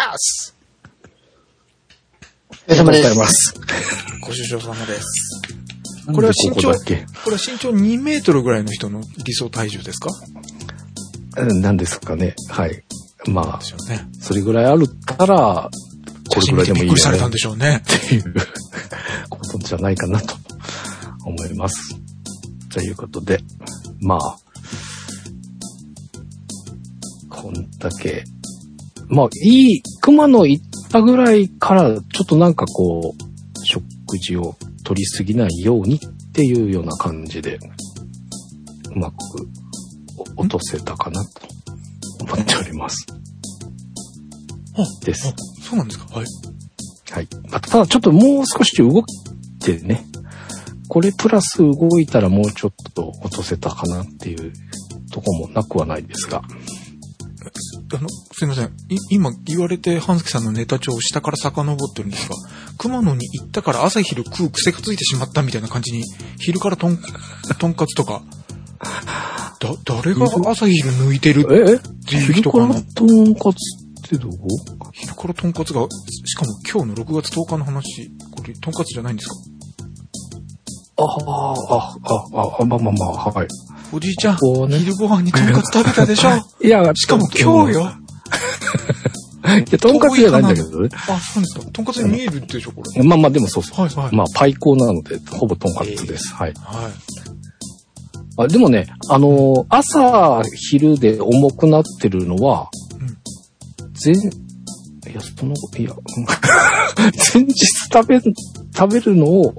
お疲れ様です。 ご愁傷様です。これは身長2メートルぐらいの人の理想体重ですか？ なんですかね。はい。まあ、 ね、 それぐらいあるったら、これぐらいでもいいよね。びっくりされたんでしょうね。 っていうことじゃないかなと思います。ということで、まあ、こんだけ、まあ、熊野行ったぐらいから、ちょっとなんかこう、食事を取りすぎないようにっていうような感じで、うまく落とせたかなと思っております。です。 そうなんですか？はい。 はい。ただちょっともう少し動いてね、これプラス動いたらもうちょっと落とせたかなっていうとこもなくはないですが。 すいません。今言われて、半助さんのネタ帳を下から遡ってるんですが、熊野に行ったから朝昼食う癖がついてしまったみたいな感じに、昼からとんかつとか、誰が朝昼抜いてるっていう人かな？ 昼からとんかつってどこ？ 昼からとんかつが、しかも今日の6月10日の話、これとんかつじゃないんですか？ まあ、はい。 おじいちゃん、昼ご飯にとんかつ食べたでしょ？ いや、 しかも今日よ。 いや、とんかつじゃないんだけどね。 あ、そうですか。とんかつに見えるでしょ、これ。 まあ、でもそうそう。 はいはい。 まあ、パイコーなので、ほぼとんかつです。はい。 はい。 でもね、朝、昼で重くなってるのは、前日食べるのを、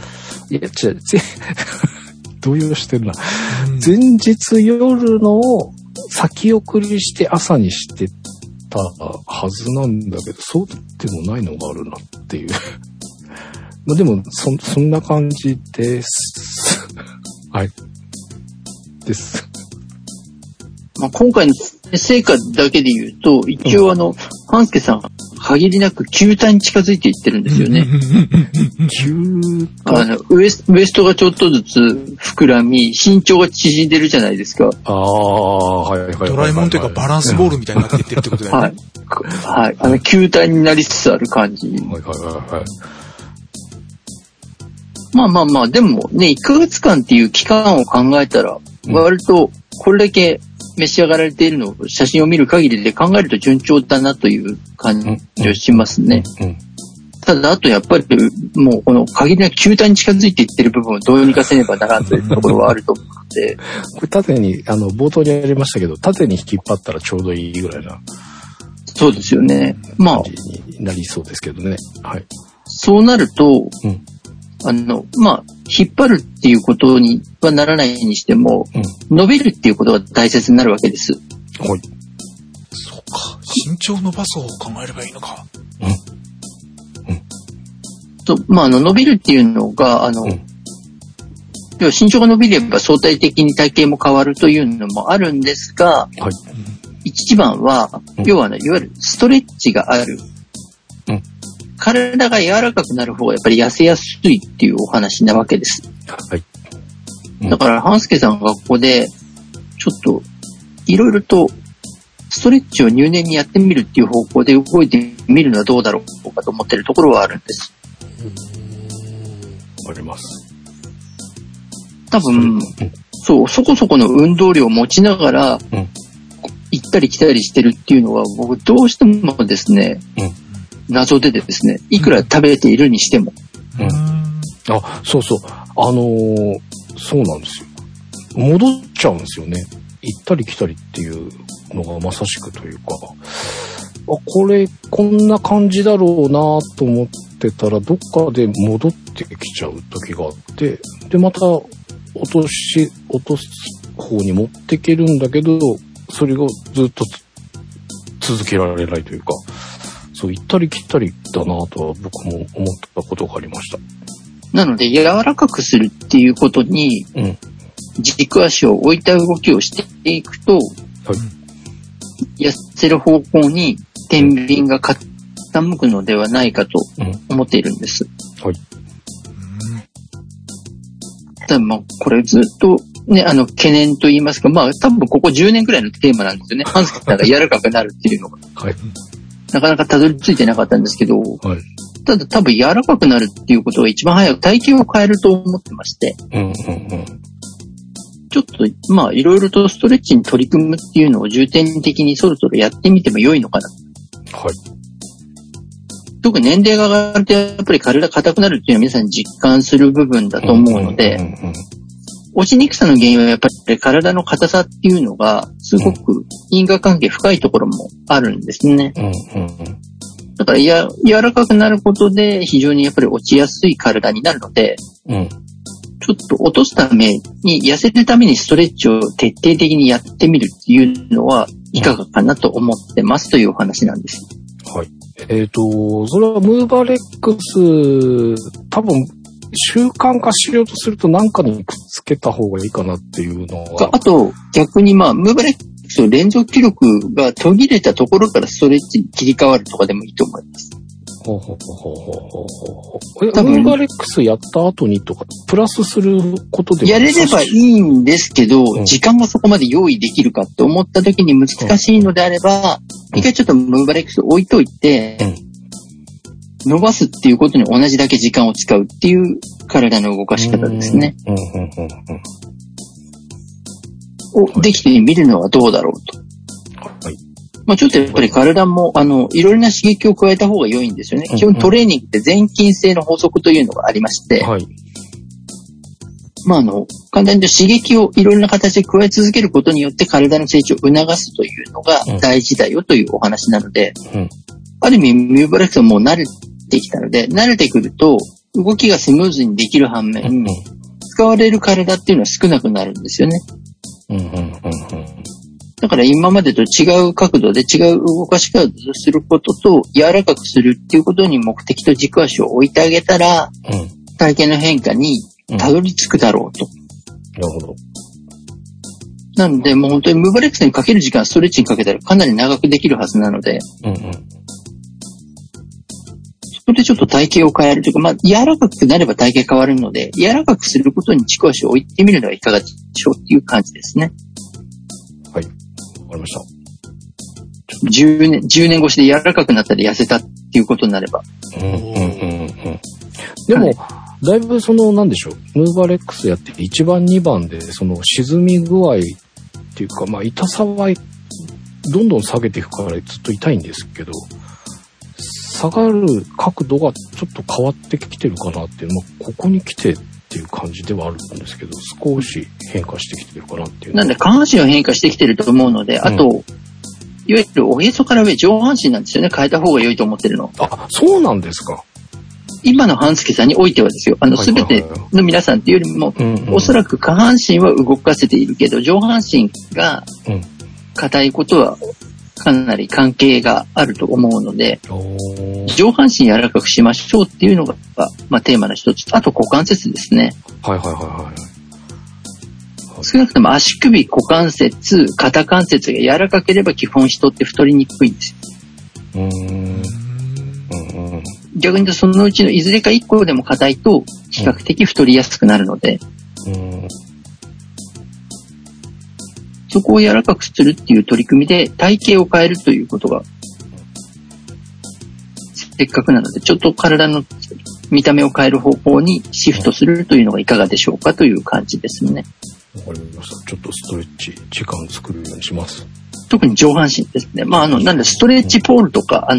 動揺してるな。前日夜のを先送りして朝にしてたはずなんだけど、そうでもないのがあるなっていう。まあでも、そんな感じです。はい。です。 まあ、今回の成果だけで言うと、一応半助さん、限りなく球体に近づいていってるんですよね。ウエストがちょっとずつ膨らみ、身長が縮んでるじゃないですか。 はいはいはい。 ドラえもんというかバランスボールみたいになっていってるってことだよね。 はい。はい。球体になりつつある感じ。はいはいはい。 まあ、でもね、1ヶ月間っていう期間を考えたら、割とこれだけ召し上がられているのを写真を見る限りで考えると順調だなという感じをしますね。ただ、あとやっぱりもうこの限りなく球体に近づいていってる部分をどうにかせねばならんというところはあると思うので。 これ縦に、冒頭にやりましたけど、縦に引っ張ったらちょうどいいぐらいな。 そうですよね。まあ。 感じになりそうですけどね。はい。 そうなると、引っ張るっていうことにはならないにしても、伸びるっていうことが大切になるわけです。はい。 そうか。身長伸ばそうを考えればいいのか。 伸びるっていうのが、要は身長が伸びれば相対的に体型も変わるというのもあるんですが、はい、一番は、要はいわゆるストレッチがある。体が柔らかくなる方がやっぱり痩せやすいっていうお話なわけです。はい。だから、半助さんがここで、ちょっと、いろいろと、ストレッチを入念にやってみるっていう方向で動いてみるのはどうだろうかと思ってるところはあるんです。 わかります。 多分、そこそこの運動量を持ちながら、行ったり来たりしてるっていうのは、僕どうしてもですね、謎でですね、いくら食べているにしても。 そうそう。 そうなんですよ。戻っちゃうんですよね。行ったり来たりっていうのがまさしくというか、これこんな感じだろうなと思ってたらどっかで戻ってきちゃう時があって、でまた落とす方に持っていけるんだけど、それをずっと続けられないというか、そう行ったり来たりだなとは僕も思ったことがありました。 なので柔らかくするっていうことに、軸足を置いた動きをしていくと、はい、痩せる方向に天秤が傾くのではないかと思っているんです。はい。ただこれずっとね、懸念と言いますか、多分ここ10年くらいのテーマなんですよね。ハンスケさんが柔らかくなるっていうのが。はい。なかなかたどり着いてなかったんですけど、はい。ただ多分柔らかくなるっていうことが一番早く体型を変えると思ってまして。ちょっと、いろいろとストレッチに取り組むっていうのを重点的にそろそろやってみても良いのかな。はい。特に年齢が上がるとやっぱり体硬くなるっていうのは皆さん実感する部分だと思うので、落ちにくさの原因はやっぱり体の硬さっていうのがすごく因果関係深いところもあるんですね。だから柔らかくなることで非常にやっぱり落ちやすい体になるので、ちょっと落とすために、痩せるためにストレッチを徹底的にやってみるっていうのはいかがかなと思ってますというお話なんです。はい。 それはムーバレックス、多分習慣化しようとすると何かにくっつけた方がいいかなっていうのは。 あと、逆にムーバレックスの連続記録が途切れたところからストレッチに切り替わるとかでもいいと思います。ムーバレックスやった後にとか、プラスすることでやれればいいんですけど、時間がそこまで用意できるかって思った時に難しいのであれば、一回ちょっとムーバレックス置いといて、伸ばすっていうことに同じだけ時間を使うっていう体の動かし方ですね。をできてみるのはどうだろうと。はい。ちょっとやっぱり体も、いろいろな刺激を加えた方が良いんですよね。基本トレーニングって前筋性の法則というのがありまして、はい。簡単に刺激をいろいろな形で加え続けることによって体の成長を促すというのが大事だよというお話なので、ある意味ムーバレックスはもう慣れてきたので、慣れてくると動きがスムーズにできる反面、使われる体っていうのは少なくなるんですよね。だから今までと違う角度で違う動かし方をすることと柔らかくするっていうことに目的と軸足を置いてあげたら、体型の変化にたどり着くだろうと。なるほど。なのでもう本当にムーバレックスにかける時間ストレッチにかけたらかなり長くできるはずなので、それでちょっと体型を変えるというか、柔らかくなれば体型変わるので、柔らかくすることに軸足を置いてみるのはいかがでしょうっていう感じですね。 はい。わかりました。 10年越しで柔らかくなったり痩せたっていうことになれば。 でも、だいぶなんでしょう。ムーバレックスやって1番2番で、沈み具合っていうか、痛さはどんどん下げていくからずっと痛いんですけど、下がる角度がちょっと変わってきてるかなっていう、ここに来てっていう感じではあるんですけど、少し変化してきてるかなっていう。 なんで下半身は変化してきてると思うので、あと、いわゆるおへそから上上半身なんですよね。変えた方が良いと思ってるの。 あ、そうなんですか。 今の半助さんにおいてはですよ。すべての皆さんっていうよりも、おそらく下半身は動かせているけど、上半身が硬いことはかなり関係があると思うので、上半身柔らかくしましょうっていうのが、テーマの一つ。あと股関節ですね。少なくとも足首、股関節、肩関節が柔らかければ基本人って太りにくいんですよ。逆にそのうちのいずれか1個でも硬いと比較的太りやすくなるので、そこを柔らかくするっていう取り組みで体型を変えるということがせっかくなので、ちょっと体の見た目を変える方向にシフトするというのがいかがでしょうかという感じですね。 わかりました。ちょっとストレッチ時間を作るようにします。 特に上半身ですね。なんでストレッチポールとか、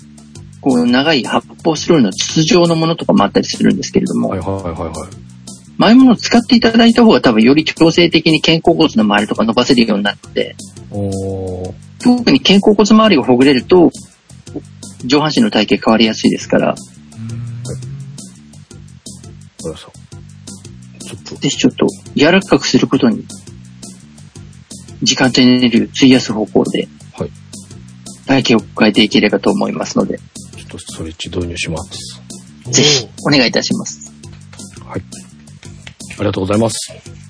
こう長い発泡スチロールの筒状のものとかもあったりするんですけれども、 前ものを使っていただいた方が多分より強制的に肩甲骨の周りとか伸ばせるようになるので、特に肩甲骨周りをほぐれると、上半身の体型変わりやすいですから。ぜひちょっと柔らかくすることに、時間とエネルギーを費やす方向で、体型を変えていければと思いますので。 ちょっとストレッチ導入します。 ぜひ、お願いいたします。 はい。ありがとうございます。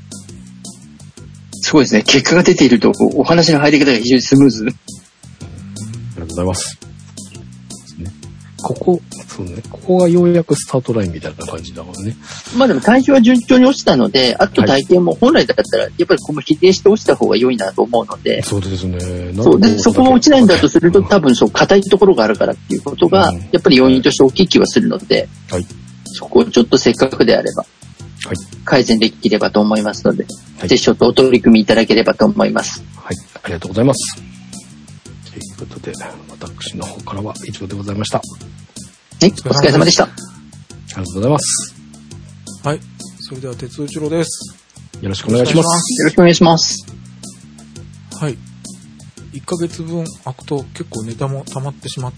すごいですね。結果が出ていると、お話の入り方が非常にスムーズ。 ありがとうございます。ここがようやくスタートラインみたいな感じだからね。 まあでも体重は順調に落ちたので、あと体型も本来だったら、やっぱりここも比例して落ちた方が良いなと思うので。 そうですね。 そうで、そこが落ちないんだとすると、多分硬いところがあるからっていうことが、やっぱり要因として大きい気はするので、そこをちょっとせっかくであれば、改善できればと思いますので、ぜひちょっとお取り組みいただければと思います。 はい、ありがとうございます。ということで、私の方からは以上でございました。 はい、お疲れ様でした。 ありがとうございます。 はい、それでは鉄尾一郎です。 よろしくお願いします。 よろしくお願いします。 はい。1ヶ月分空くと結構ネタも溜まってしまって、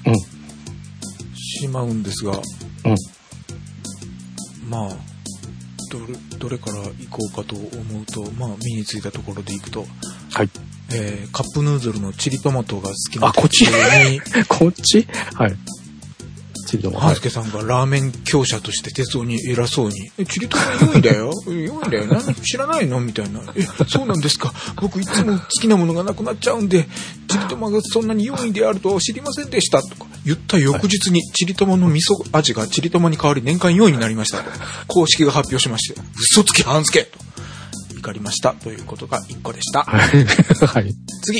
しまうんですが、まあ、どれから行こうかと思うと、まあ、身についたところで行くと、 はい。 カップヌードルのチリトマトが好きなこっちこっちはい。チリトマト。 半助さんがラーメン強者として鉄夫に偉そうに、チリトマト良いんだよ。良いんだよ。何知らないのみたいな。そうなんですか。僕いつも好きなものがなくなっちゃうんで、チリトマがそんなに良いんであるとは知りませんでした。とか言った翌日にチリトマの味噌味がチリトマに代わり年間4位になりましたと。公式が発表しまして、嘘つき半助と怒りましたということが1個でした。 はい。 次。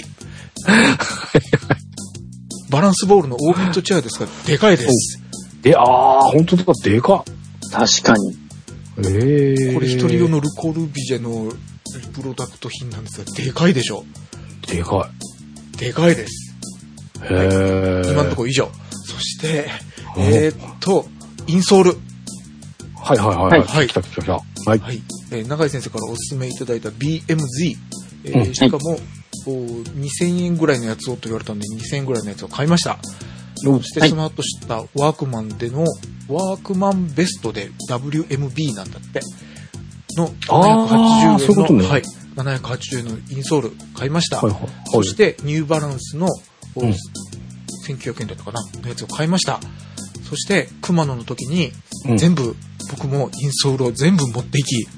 バランスボールのオービットチェアですが、でかいです。 本当だ、でか。 確かに。 これ一人用のルコルビジェのプロダクト品なんですが、でかいでしょ。 でかい。でかいです。今のところ以上。そして、インソール。 はい。来た。はい。 永井先生からお勧めいただいた BMZ。しかも、2000円ぐらいのやつをと言われたんで、2000円ぐらいのやつを買いました。そしてその後知ったワークマンでの、ワークマンベストで WMB なんだって。の780円の、780円のインソール買いました。そしてニューバランスの、1900円だったかなのやつを買いました。そして熊野の時に、全部、僕もインソールを全部持っていき、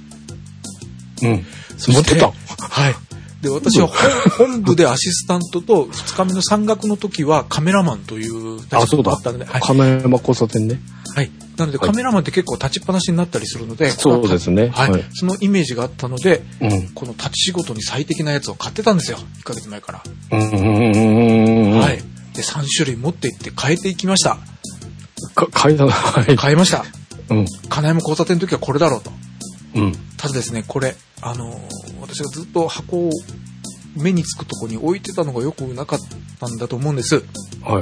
持ってた。 はい。で、私は本部でアシスタントと2日目の山岳の時はカメラマンという立場があったので、 金山交差点ね。 はい。なのでカメラマンって結構立ちっぱなしになったりするので、 そうですね。 はい。そのイメージがあったので、この立ち仕事に最適なやつを買ってたんですよ。1ヶ月前から。はい。で、3種類持って行って変えていきました。 変えました。金山交差点の時はこれだろうと。ただですね、これ、私がずっと箱を目につくところに置いてたのがよくなかったんだと思うんです。 はい。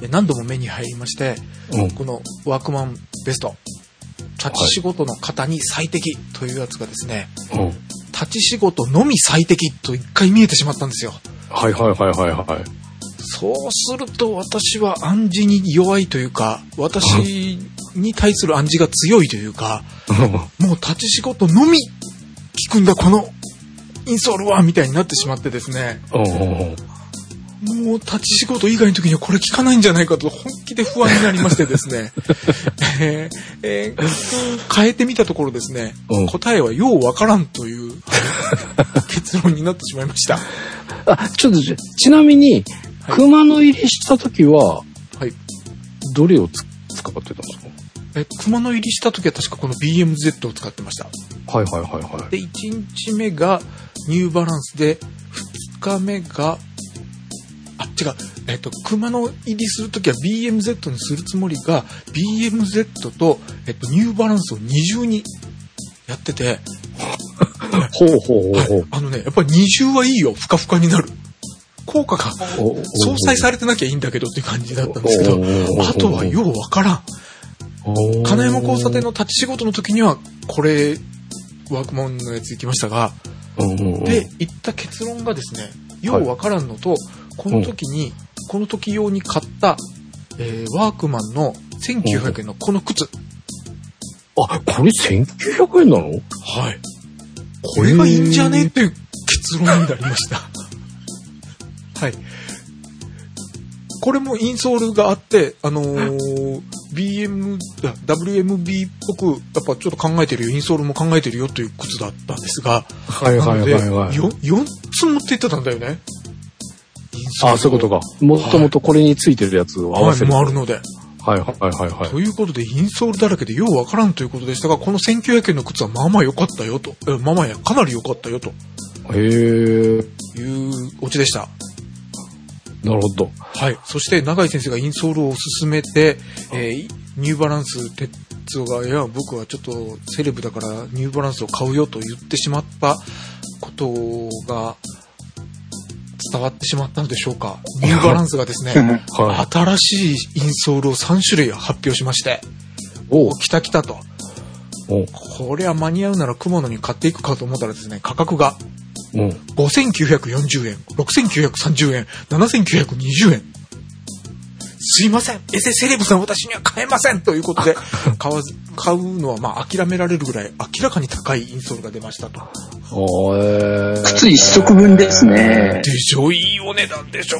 何度も目に入りまして、このワークマンベスト、立ち仕事の方に最適というやつがですね、立ち仕事のみ最適と一回見えてしまったんですよ。 はい。 そうすると私は暗示に弱いというか、私に対する暗示が強いというか、もう立ち仕事のみ効くんだこのインソールはみたいになってしまってですね、もう立ち仕事以外の時にはこれ効かないんじゃないかと本気で不安になりましてですね、変えてみたところですね、答えはようわからんという結論になってしまいました。 ちょっとちなみに、熊野入りした時は、どれを使ってたんですか？ 熊野入りした時は確かこの BMZ を使ってました。 はい。 で、1日目がニューバランスで、2日目が、熊野入りする時は BMZ にするつもりが、BMZ と、ニューバランスを二重にやってて、 ほう。 やっぱり二重はいいよ、ふかふかになる。効果が相殺されてなきゃいいんだけどっていう感じだったんですけど、あとはようわからん。金山交差点の立ち仕事の時にはこれ、ワークマンのやつ行きましたが、で、言った結論がですね、ようわからんのと、この時用に買った、ワークマンの1900円のこの靴。 あ、これ1900円なの？ はい。これがいいんじゃねっていう結論になりました。はい。これもインソールがあって、WMB っぽく、やっぱちょっと考えてるよ、インソールも考えてるよという靴だったんですが、 はいはいはいはい。 4つ持っていってたんだよね。 あ、そういうことか。もともとこれについてるやつを合わせる。 はい、もあるので。 はいはいはいはい。 ということで、インソールだらけでようわからんということでしたが、この1900円の靴はまあまあ良かったよと。まあまあや、かなり良かったよと。 へえ。 いうオチでした。 なるほど。 はい。そして、永井先生がインソールをおすすめて、ニューバランス、哲夫が、いや、僕はちょっとセレブだからニューバランスを買うよと言ってしまったことが伝わってしまったのでしょうか。ニューバランスがですね、はい、新しいインソールを3種類発表しまして、来たと。これは間に合うならクモノに買っていくかと思ったらですね、価格が、5940円、6930円、7920円。すいません、エセセレブさん私には買えませんということで、買うのはまあ諦められるぐらい明らかに高いインソールが出ましたと。 靴一足分ですね。 でしょ、いいお値段でしょ。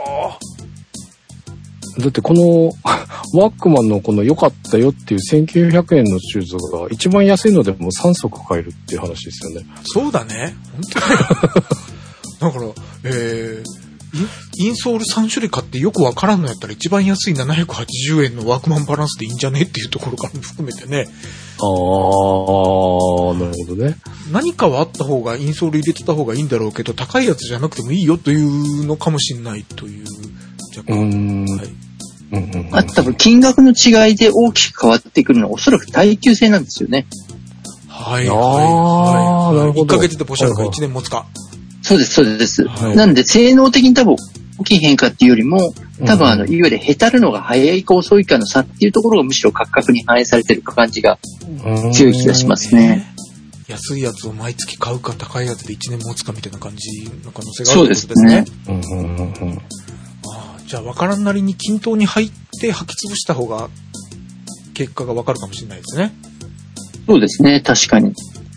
だってこのワークマンのこの良かったよっていう1900円のシューズが一番安いのでも3足買えるっていう話ですよね。 そうだね。本当だよ。だから、インソール3種類買ってよくわからんのやったら一番安い780円のワークマンバランスでいいんじゃねっていうところからも含めてね。 ああ、なるほどね。 何かはあった方がインソール入れてた方がいいんだろうけど、高いやつじゃなくてもいいよというのかもしれないという。はい。 あと多分金額の違いで大きく変わってくるのはおそらく耐久性なんですよね。 はいはい。なるほど。1ヶ月でポシャルが1年持つか。 そうですそうです。はい、なので性能的に多分大きい変化っていうよりも多分いわゆるへたるのが早いか遅いかの差っていうところがむしろ価格に反映されてる感じが強い気がしますね。 安いやつを毎月買うか高いやつで1年持つかみたいな感じの可能性があるんですね。そうですね。じゃあ分からんなりに均等に入って履き潰した方が結果が分かるかもしれないですね。 そうですね、確かに。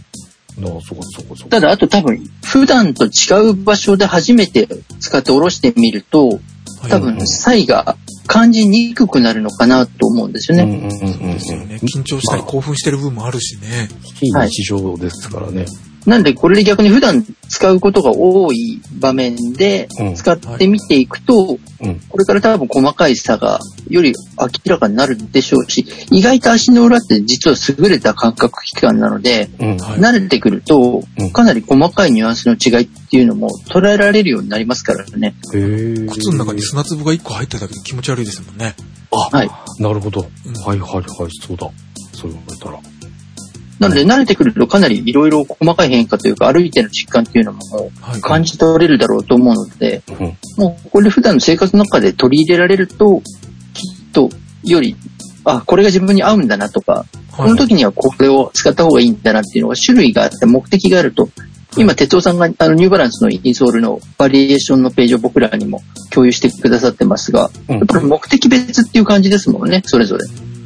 ただあと多分普段と違う場所で初めて使って下ろしてみると多分差異が感じにくくなるのかなと思うんですよね。 そうですよね。緊張したり興奮してる部分もあるしね。 非日常ですからね。 なんでこれで逆に普段使うことが多い場面で使ってみていくと、これから多分細かい差がより明らかになるでしょうし、意外と足の裏って実は優れた感覚器官なので、慣れてくるとかなり細かいニュアンスの違いっていうのも捉えられるようになりますからね。 靴の中に砂粒が1個入っただけで気持ち悪いですもんね。 はい。なるほど。はいはいはい、そうだ。そう言われたら。 なので慣れてくるとかなりいろいろ細かい変化というか歩いての実感っていうのも感じ取れるだろうと思うので、もうこれ普段の生活の中で取り入れられるときっとよりこれが自分に合うんだなとか、この時にはこれを使った方がいいんだなっていうのが種類があって目的があると、今哲夫さんがニューバランスのインソールのバリエーションのページを僕らにも共有してくださってますが、やっぱり目的別っていう感じですもんね、それぞれ。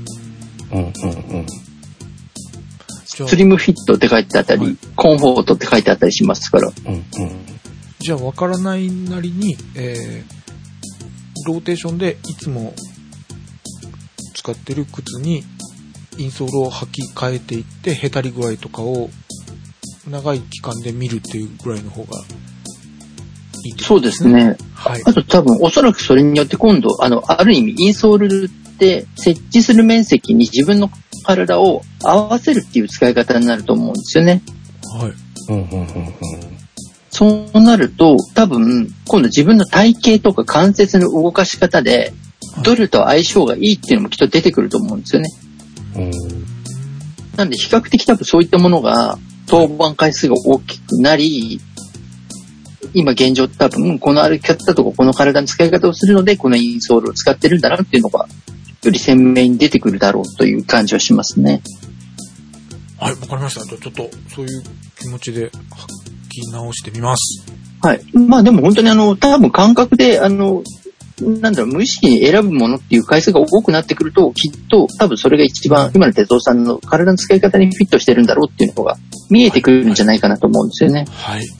スリムフィットって書いてあったり、コンフォートって書いてあったりしますから。 じゃあ分からないなりに、ローテーションでいつも使ってる靴にインソールを履き替えていってへたり具合とかを長い期間で見るっていうぐらいの方がいいですね。 そうですね。はい、あと多分おそらくそれによって今度ある意味インソールって設置する面積に自分の体を合わせるっていう使い方になると思うんですよね。 はい。 そうなると多分今度自分の体型とか関節の動かし方でどれと相性がいいっていうのもきっと出てくると思うんですよね。なんで比較的多分そういったものが登板回数が大きくなり、今現状多分この歩き方とかこの体の使い方をするのでこのインソールを使ってるんだなっていうのがより鮮明に出てくるだろうという感じはしますね。 はい、わかりました。ちょっと、そういう気持ちで吐き直してみます。 はい。まあでも本当に多分感覚で、無意識に選ぶものっていう回数が多くなってくると、きっと多分それが一番今の哲夫さんの体の使い方にフィットしてるんだろうっていうのが見えてくるんじゃないかなと思うんですよね。 はい。はい。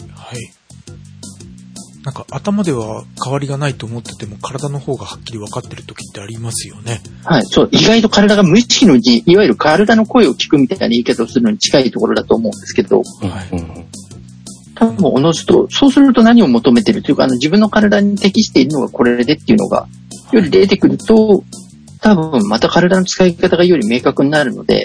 なんか頭では変わりがないと思ってても体の方がはっきり分かってる時ってありますよね。 はい。そう。意外と体が無意識のうちに、いわゆる体の声を聞くみたいな言い方をするのに近いところだと思うんですけど。はい。多分おのずと、そうすると何を求めてるというか、自分の体に適しているのがこれでっていうのが、より出てくると、多分また体の使い方がより明確になるので、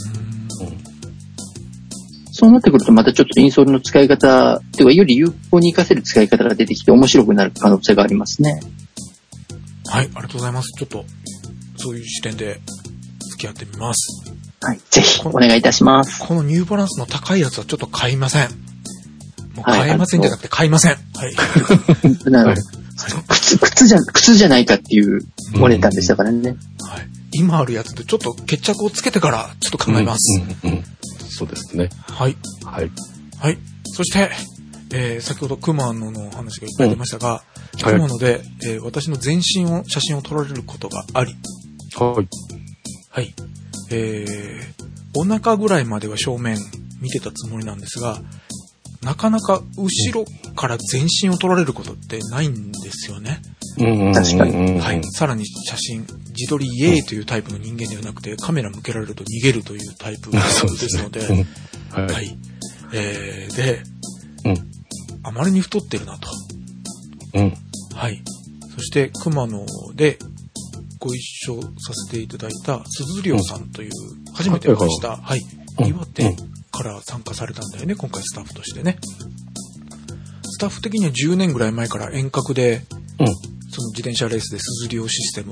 そうなってくるとまたちょっとインソールの使い方、というかより有効に活かせる使い方が出てきて面白くなる可能性がありますね。 はい、ありがとうございます。ちょっと、そういう視点で付き合ってみます。 はい、ぜひお願いいたします。 このニューバランスの高いやつはちょっと買いません。もう買えませんじゃなくて買いません。はい。 なるほど。靴じゃないかっていうお値段でしたからね。 はい。今あるやつでちょっと決着をつけてからちょっと考えます。 そうですね。 はい。 はい。 はい。そして、先ほど熊野の話がいっぱい出ましたが、熊野で、私の全身を写真を撮られることがあり。 はい。 はい。お腹ぐらいまでは正面見てたつもりなんですが、なかなか後ろから全身を撮られることってないんですよね。 確かに。 はい。さらに写真、自撮りイエーイというタイプの人間ではなくて、カメラ向けられると逃げるというタイプですので、はい。で、あまりに太ってるなと。はい。そして、熊野でご一緒させていただいた鈴涼さんという、初めてお会いした、はい。岩手から参加されたんだよね、今回スタッフとしてね。スタッフ的には10年ぐらい前から遠隔で、その自転車レースで鈴涼システム、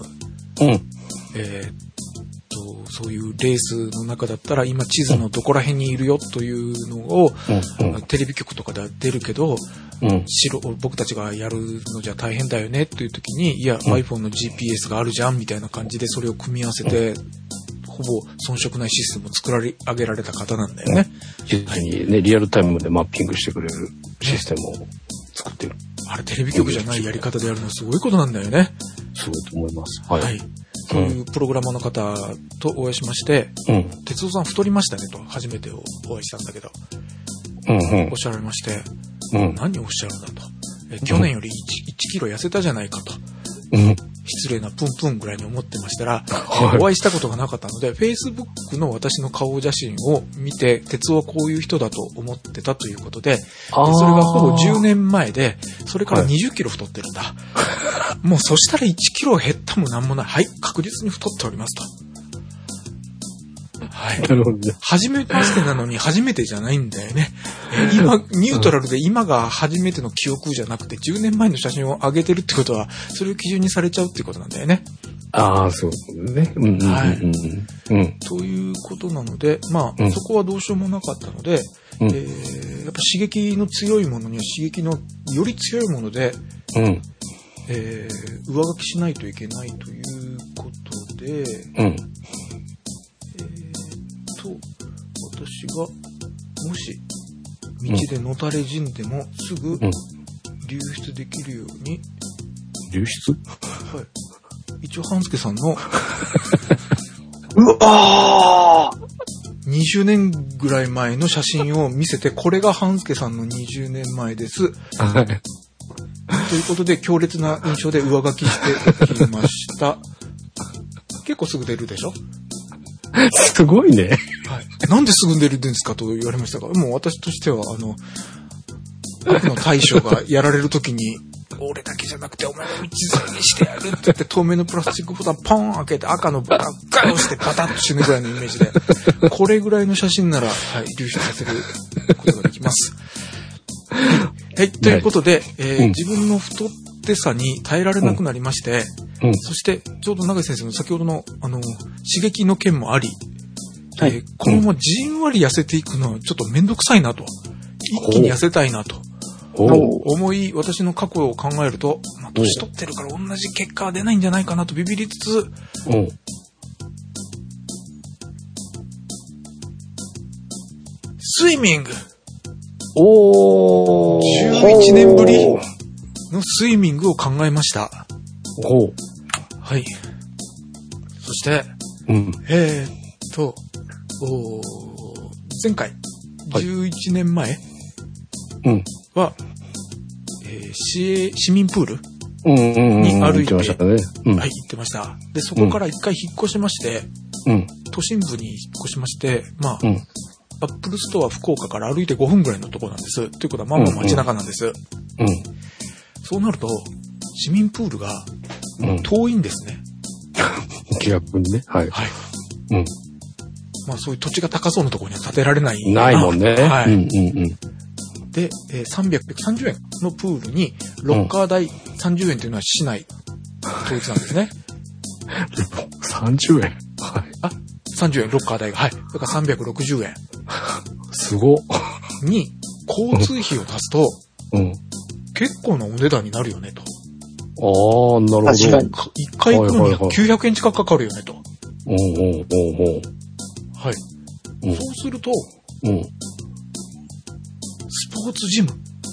そういうレースの中だったら今地図のどこら辺にいるよというのを、テレビ局とかでは出るけど、僕たちがやるのじゃ大変だよねという時に、いや、iPhone の GPS があるじゃんみたいな感じでそれを組み合わせて、ほぼ遜色ないシステムを作り上げられた方なんだよね。 実際にね、リアルタイムでマッピングしてくれるシステムを作ってる。 あれテレビ局じゃないやり方でやるのすごいことなんだよね。 すごいと思います。 はい。そういうプログラマーの方とお会いしまして、哲夫さん太りましたねと初めてお会いしたんだけど、おっしゃられまして、何をおっしゃるんだと。去年より 1キロ痩せたじゃないかと。失礼なプンプンぐらいに思ってましたら、お会いしたことがなかったので、Facebook の私の顔写真を見て、哲夫はこういう人だと思ってたということで、それがほぼ10年前で、それから20キロ太ってるんだ。もうそしたら1キロ減ったもなんもない。はい、確実に太っておりますと。はい。なるほどね。初めましてなのに初めてじゃないんだよね。今、ニュートラルで今が初めての記憶じゃなくて、10年前の写真を上げてるってことは、それを基準にされちゃうってことなんだよね。 ああ、そうですね。 はい。ということなので、まあ、そこはどうしようもなかったので、やっぱ刺激の強いものには刺激のより強いもので、上書きしないといけないということで、私がもし道でのたれ死んでもすぐ流出できるように、 流出？ はい。一応半助さんのうわー20年ぐらい前の写真を見せて、これが半助さんの20年前です。ということで強烈な印象で上書きしてきました。結構すぐ出るでしょ？ すごいね。 はい。なんですぐ出るんですかと言われましたが、もう私としては、悪の大将がやられるときに、俺だけじゃなくてお前も道連れにしてやるって言って透明のプラスチックボタンポン開けて赤のボタンガーッ押してバタッと死ぬぐらいのイメージで、これぐらいの写真なら、はい、流出させることができます。はい。ということで、自分の太ってさに耐えられなくなりまして、そして、ちょうど永井先生の先ほどの、刺激の件もあり、このままじんわり痩せていくのはちょっとめんどくさいなと。一気に痩せたいなと。思い、私の過去を考えると、まあ、年取ってるから同じ結果は出ないんじゃないかなとビビりつつ、 スイミング。 おー。 11年ぶりのスイミングを考えました。 おー。 はい。そして、前回、11年前は、市民プールに歩いて、はい、行ってました。で、そこから一回引っ越しまして、都心部に引っ越しまして、まあ、アップルストア福岡から歩いて5分ぐらいのところなんです。ということは、まあまあ街中なんです。そうなると、市民プールが遠いんですね。 逆にね。はい。はい。 まあそういう土地が高そうなところには建てられない。 ないもんね。はい。 で、330円のプールに、ロッカー代30円というのは市内統一なんですね。 30円はい。 あ、30円、ロッカー代が。はい。だから360円。 すごっ。 に、交通費を足すと、結構なお値段になるよね、と。 ああ、なるほど。 確かに。1回行くのに900円近くかかるよね、と。はい。そうすると、スポーツジム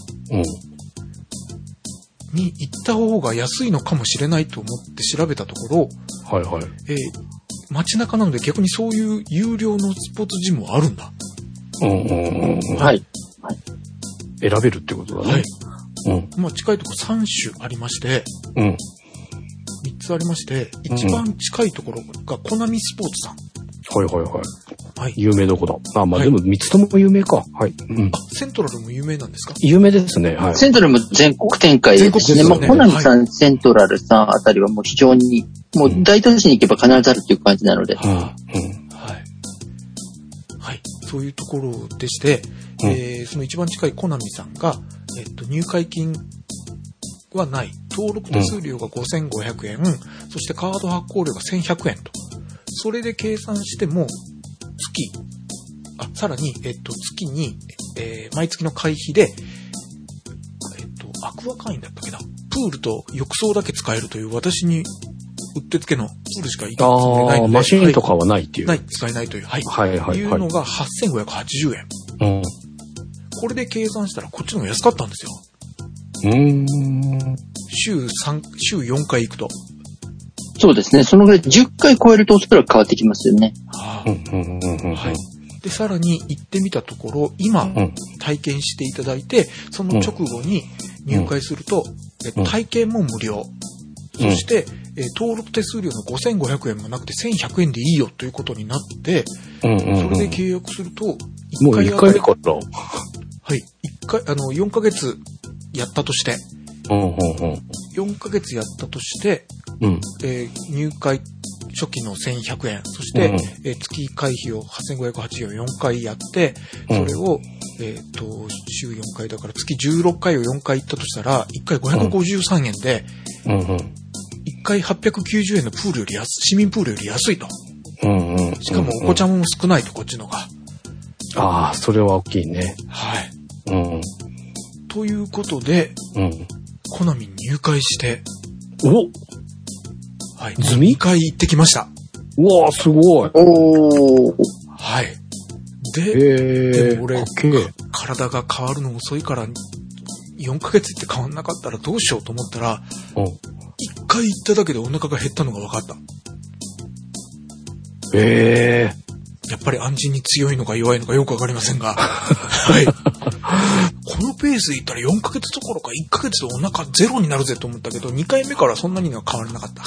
に行った方が安いのかもしれないと思って調べたところ、はいはい。街中なので逆にそういう有料のスポーツジムはあるんだ。 はい。 選べるってことだね。はい。 まあ近いところ3種ありまして、3つありまして、一番近いところがコナミスポーツさん。 はいはいはい。はい。有名どこだ。あ、まあ、でも3つとも有名か。はい。 セントラルも有名なんですか？ 有名ですね。はい。 セントラルも全国展開ですね。まあ、コナミさん、セントラルさんあたりはもう非常に、もう大都市に行けば必ずあるっていう感じなので。はい。そういうところでして、その一番近いコナミさんが、入会金はない。登録手数料が5500円、そしてカード発行料が1100円と。それで計算しても、さらに、月に、毎月の会費で、アクア会員だったっけな。プールと浴槽だけ使えるという私にうってつけのプールしか行くつもりないので。 マシンとかはないっていう。 ない、使えないという。はい。いうのが8580円。これで計算したらこっちの方が安かったんですよ。週4回行くと。そうですね。そのぐらい10回超えるとおそらく変わってきますよね。はい。で、さらに行ってみたところ、今、体験していただいて、その直後に入会すると、体験も無料。そして、登録手数料の5500円もなくて1100円でいいよということになって、それで契約すると、 もう1回目から。はい。4ヶ月やったとして、4ヶ月やったとして、入会初期の1100円、そして、月会費を8580円4回やって、それを、週4回だから月16回を4回行ったとしたら、1回553円で、1回890円のプールより市民プールより安いと。しかもお子ちゃんも少ないと、こっちのが。 ああ、それは大きいね。 はい。ということで、コナミに入会して、はい。2回行ってきました。 うわー、すごい。 はい。でも俺、体が変わるの遅いから、4ヶ月って変わんなかったらどうしようと思ったら、1回行っただけでお腹が減ったのが分かった。やっぱり暗示に強いのか弱いのかよくわかりませんが、はい。このペースでいったら4ヶ月どころか1ヶ月でお腹ゼロになるぜと思ったけど、2回目からそんなには変わらなかった。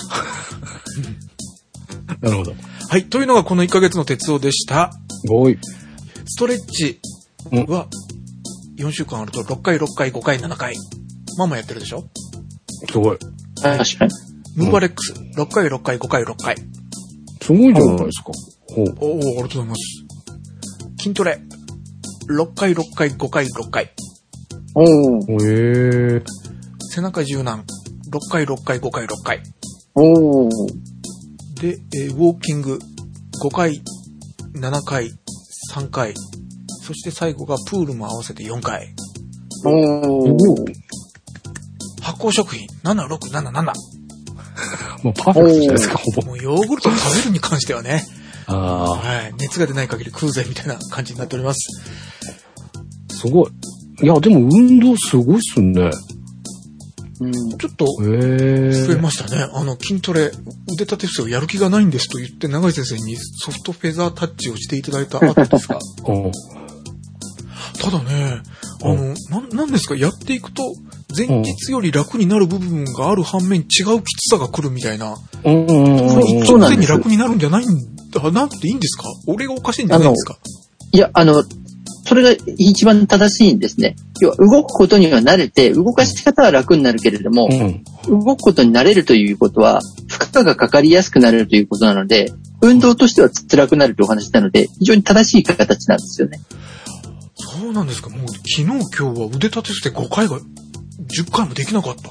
なるほど。 はい。というのがこの1ヶ月の鉄道でした。ストレッチは4週間あると6回、6回、5回、7回。ママやってるでしょ？ すごい。 確かに。 ムーバレックス、6回、6回、5回、6回。 すごいじゃないですか。 ありがとうございます。筋トレ。6回、6回、5回、6回。背中柔軟。6回、6回、5回、6回。で、ウォーキング。5回、7回、3回。そして最後がプールも合わせて4回。発酵食品。7、6、7、7。 もうパーフェクトじゃないですか、ほぼ。 もうヨーグルト食べるに関してはね。 はい。熱が出ない限り食うぜみたいな感じになっております。 すごい。いや、でも運動すごいっすね。 ちょっと、増えましたね。筋トレ、腕立て伏せをやる気がないんですと言って、長井先生にソフトフェザータッチをしていただいた後ですが。ただね、なんですか、やっていくと、前日より楽になる部分がある反面、違うきつさが来るみたいな。一直線に楽になるんじゃないんだ、なくていいんですか？俺がおかしいんじゃないですか？ いや、それが一番正しいんですね。要は動くことには慣れて、動かし方は楽になるけれども、動くことに慣れるということは、負荷がかかりやすくなるということなので、運動としては辛くなるというお話なので、非常に正しい形なんですよね。 そうなんですか。もう昨日今日は腕立て伏せ5回が10回もできなかった。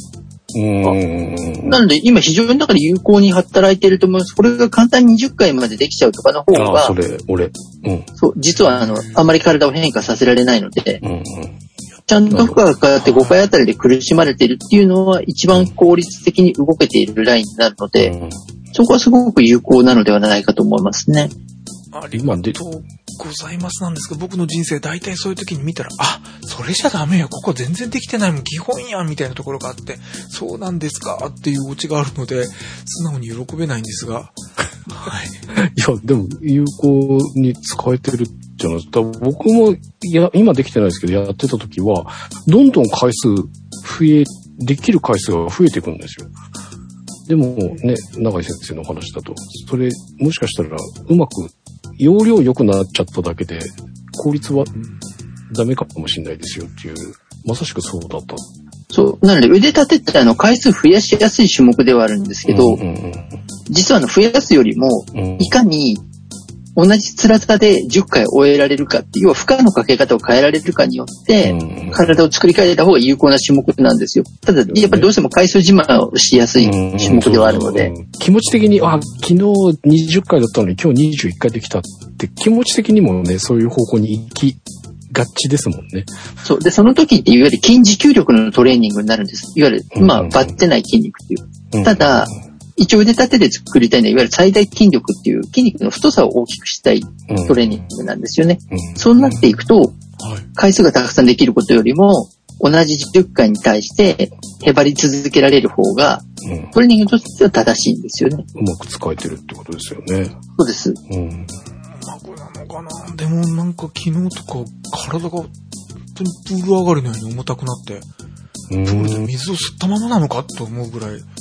なので今非常にだから有効に働いていると思います。これが簡単に20回までできちゃうとかの方が、そう、実はあまり体を変化させられないので、ちゃんと負荷がかかって5回あたりで苦しまれているっていうのは一番効率的に動けているラインになるので、そこはすごく有効なのではないかと思いますね。 ありがとうございますなんですけど、僕の人生大体そういう時に見たら、それじゃダメよ、ここ全然できてないもん、基本やんみたいなところがあって、そうなんですかっていうオチがあるので、素直に喜べないんですが。はい。 いや、でも有効に使えてるじゃないですか。僕も今できてないですけど、やってた時は、どんどんできる回数が増えていくんですよ。でもね、永井先生の話だと、それもしかしたらうまく容量良くなっちゃっただけで効率はダメかもしれないですよっていう、まさしくそうだった。 そう。なので腕立てって回数増やしやすい種目ではあるんですけど、実は増やすよりも、いかに同じ辛さで10回終えられるかって、要は負荷のかけ方を変えられるかによって、体を作り変えた方が有効な種目なんですよ。ただ、やっぱりどうしても回数自慢をしやすい種目ではあるので。 気持ち的に、昨日20回だったのに今日21回できたって気持ち的にもね、そういう方向に行きがちですもんね。 そう。で、その時っていわゆる筋持久力のトレーニングになるんです。いわゆる、バッテない筋肉っていう。ただ、一応腕立てで作りたいのは、いわゆる最大筋力っていう筋肉の太さを大きくしたいトレーニングなんですよね。そうなっていくと、回数がたくさんできることよりも、同じ10回に対してへばり続けられる方が、トレーニングとしては正しいんですよね。 うまく使えてるってことですよね。 そうです。 うまくなのかな。でもなんか昨日とか体が本当にプール上がりのように重たくなって、プールで水を吸ったままなのかと思うぐらい。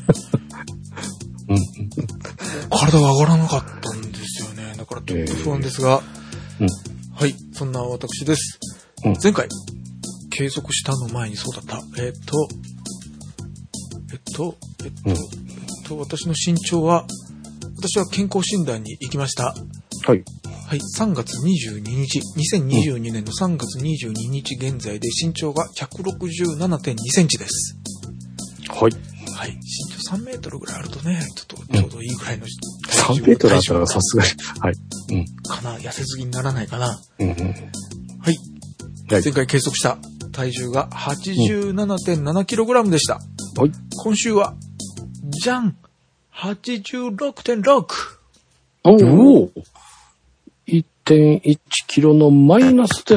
体が上がらなかったんですよね。だからちょっと不安ですが、はい、そんな私です。前回計測したの前にそうだった。私の身長は、私は健康診断に行きました。 はい。 はい、3月22日、2022年の3月22日現在で身長が 167.2 センチです。 はい。 はい。身長3メートルぐらいあるとね、ちょうどいいぐらいの体重。3メートルあったらさすがに。はい。 かな、痩せすぎにならないかな。はい。 前回計測した体重が 87.7kg でした。 はい。 今週は、じゃん !86.6! おお 1.1 キロのマイナスです。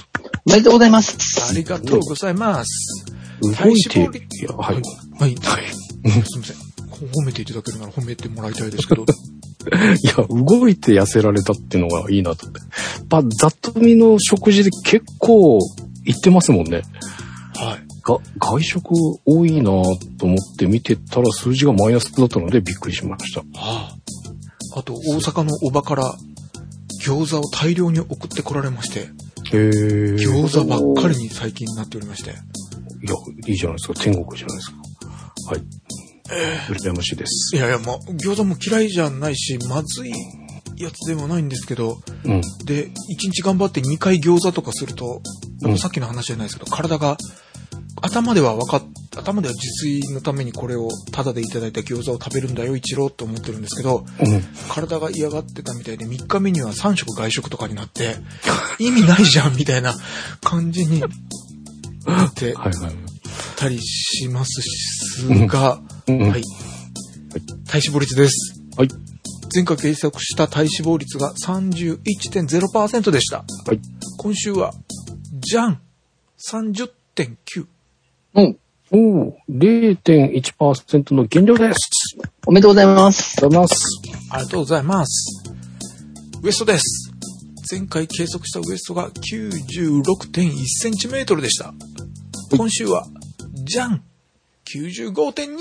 おめでとうございます。 ありがとうございます。 動いて、はい。 はい。すみません。褒めていただけるなら褒めてもらいたいですけど。 いや、動いて痩せられたっていうのがいいなと思って。ざっと見の食事で結構いってますもんね。 はい。 外食多いなと思って見てたら数字がマイナスだったのでびっくりしました。 あと、大阪のおばから餃子を大量に送ってこられまして。餃子ばっかりに最近なっておりまして。 いや、いいじゃないですか。天国じゃないですか。はい。羨ましいです。 いや、餃子も嫌いじゃないし、まずいやつでもないんですけど、で、1日頑張って2回餃子とかすると、さっきの話じゃないですけど、体が、頭では自炊のためにこれをタダでいただいた餃子を食べるんだよ、一郎と思ってるんですけど、体が嫌がってたみたいで、3日目には3食外食とかになって、意味ないじゃん、みたいな感じになってたりしますが、はい。体脂肪率です。 はい。 前回計測した体脂肪率が 31.0% でした。 はい。 今週は、じゃん !30.9。 おー、0.1% の減量です。 おめでとうございます。 ありがとうございます。 ありがとうございます。ウエストです。前回計測したウエストが 96.1 センチメートルでした。今週は、じゃん !95.2!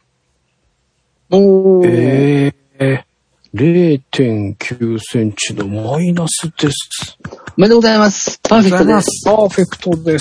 0.9 センチのマイナスです。 おめでとうございます。パーフェクトです。 パーフェクトです。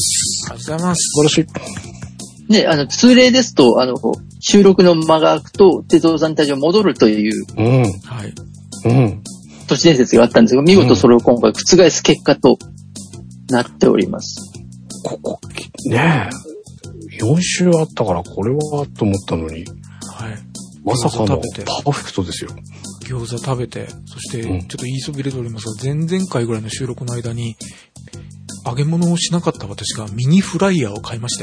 ありがとうございます。 素晴らしい。 ね、通例ですと、収録の間が空くと、哲夫さんたちが戻るという、 うん。 はい。 うん。 都市伝説があったんですが、見事それを今回覆す結果となっております。 ここ、ねえ。4週あったから、これはと思ったのに。 はい。 まさかのパーフェクトですよ。 餃子食べて、そして、ちょっと言いそびれておりますが、前々回ぐらいの収録の間に、揚げ物をしなかった私がミニフライヤーを買いまして、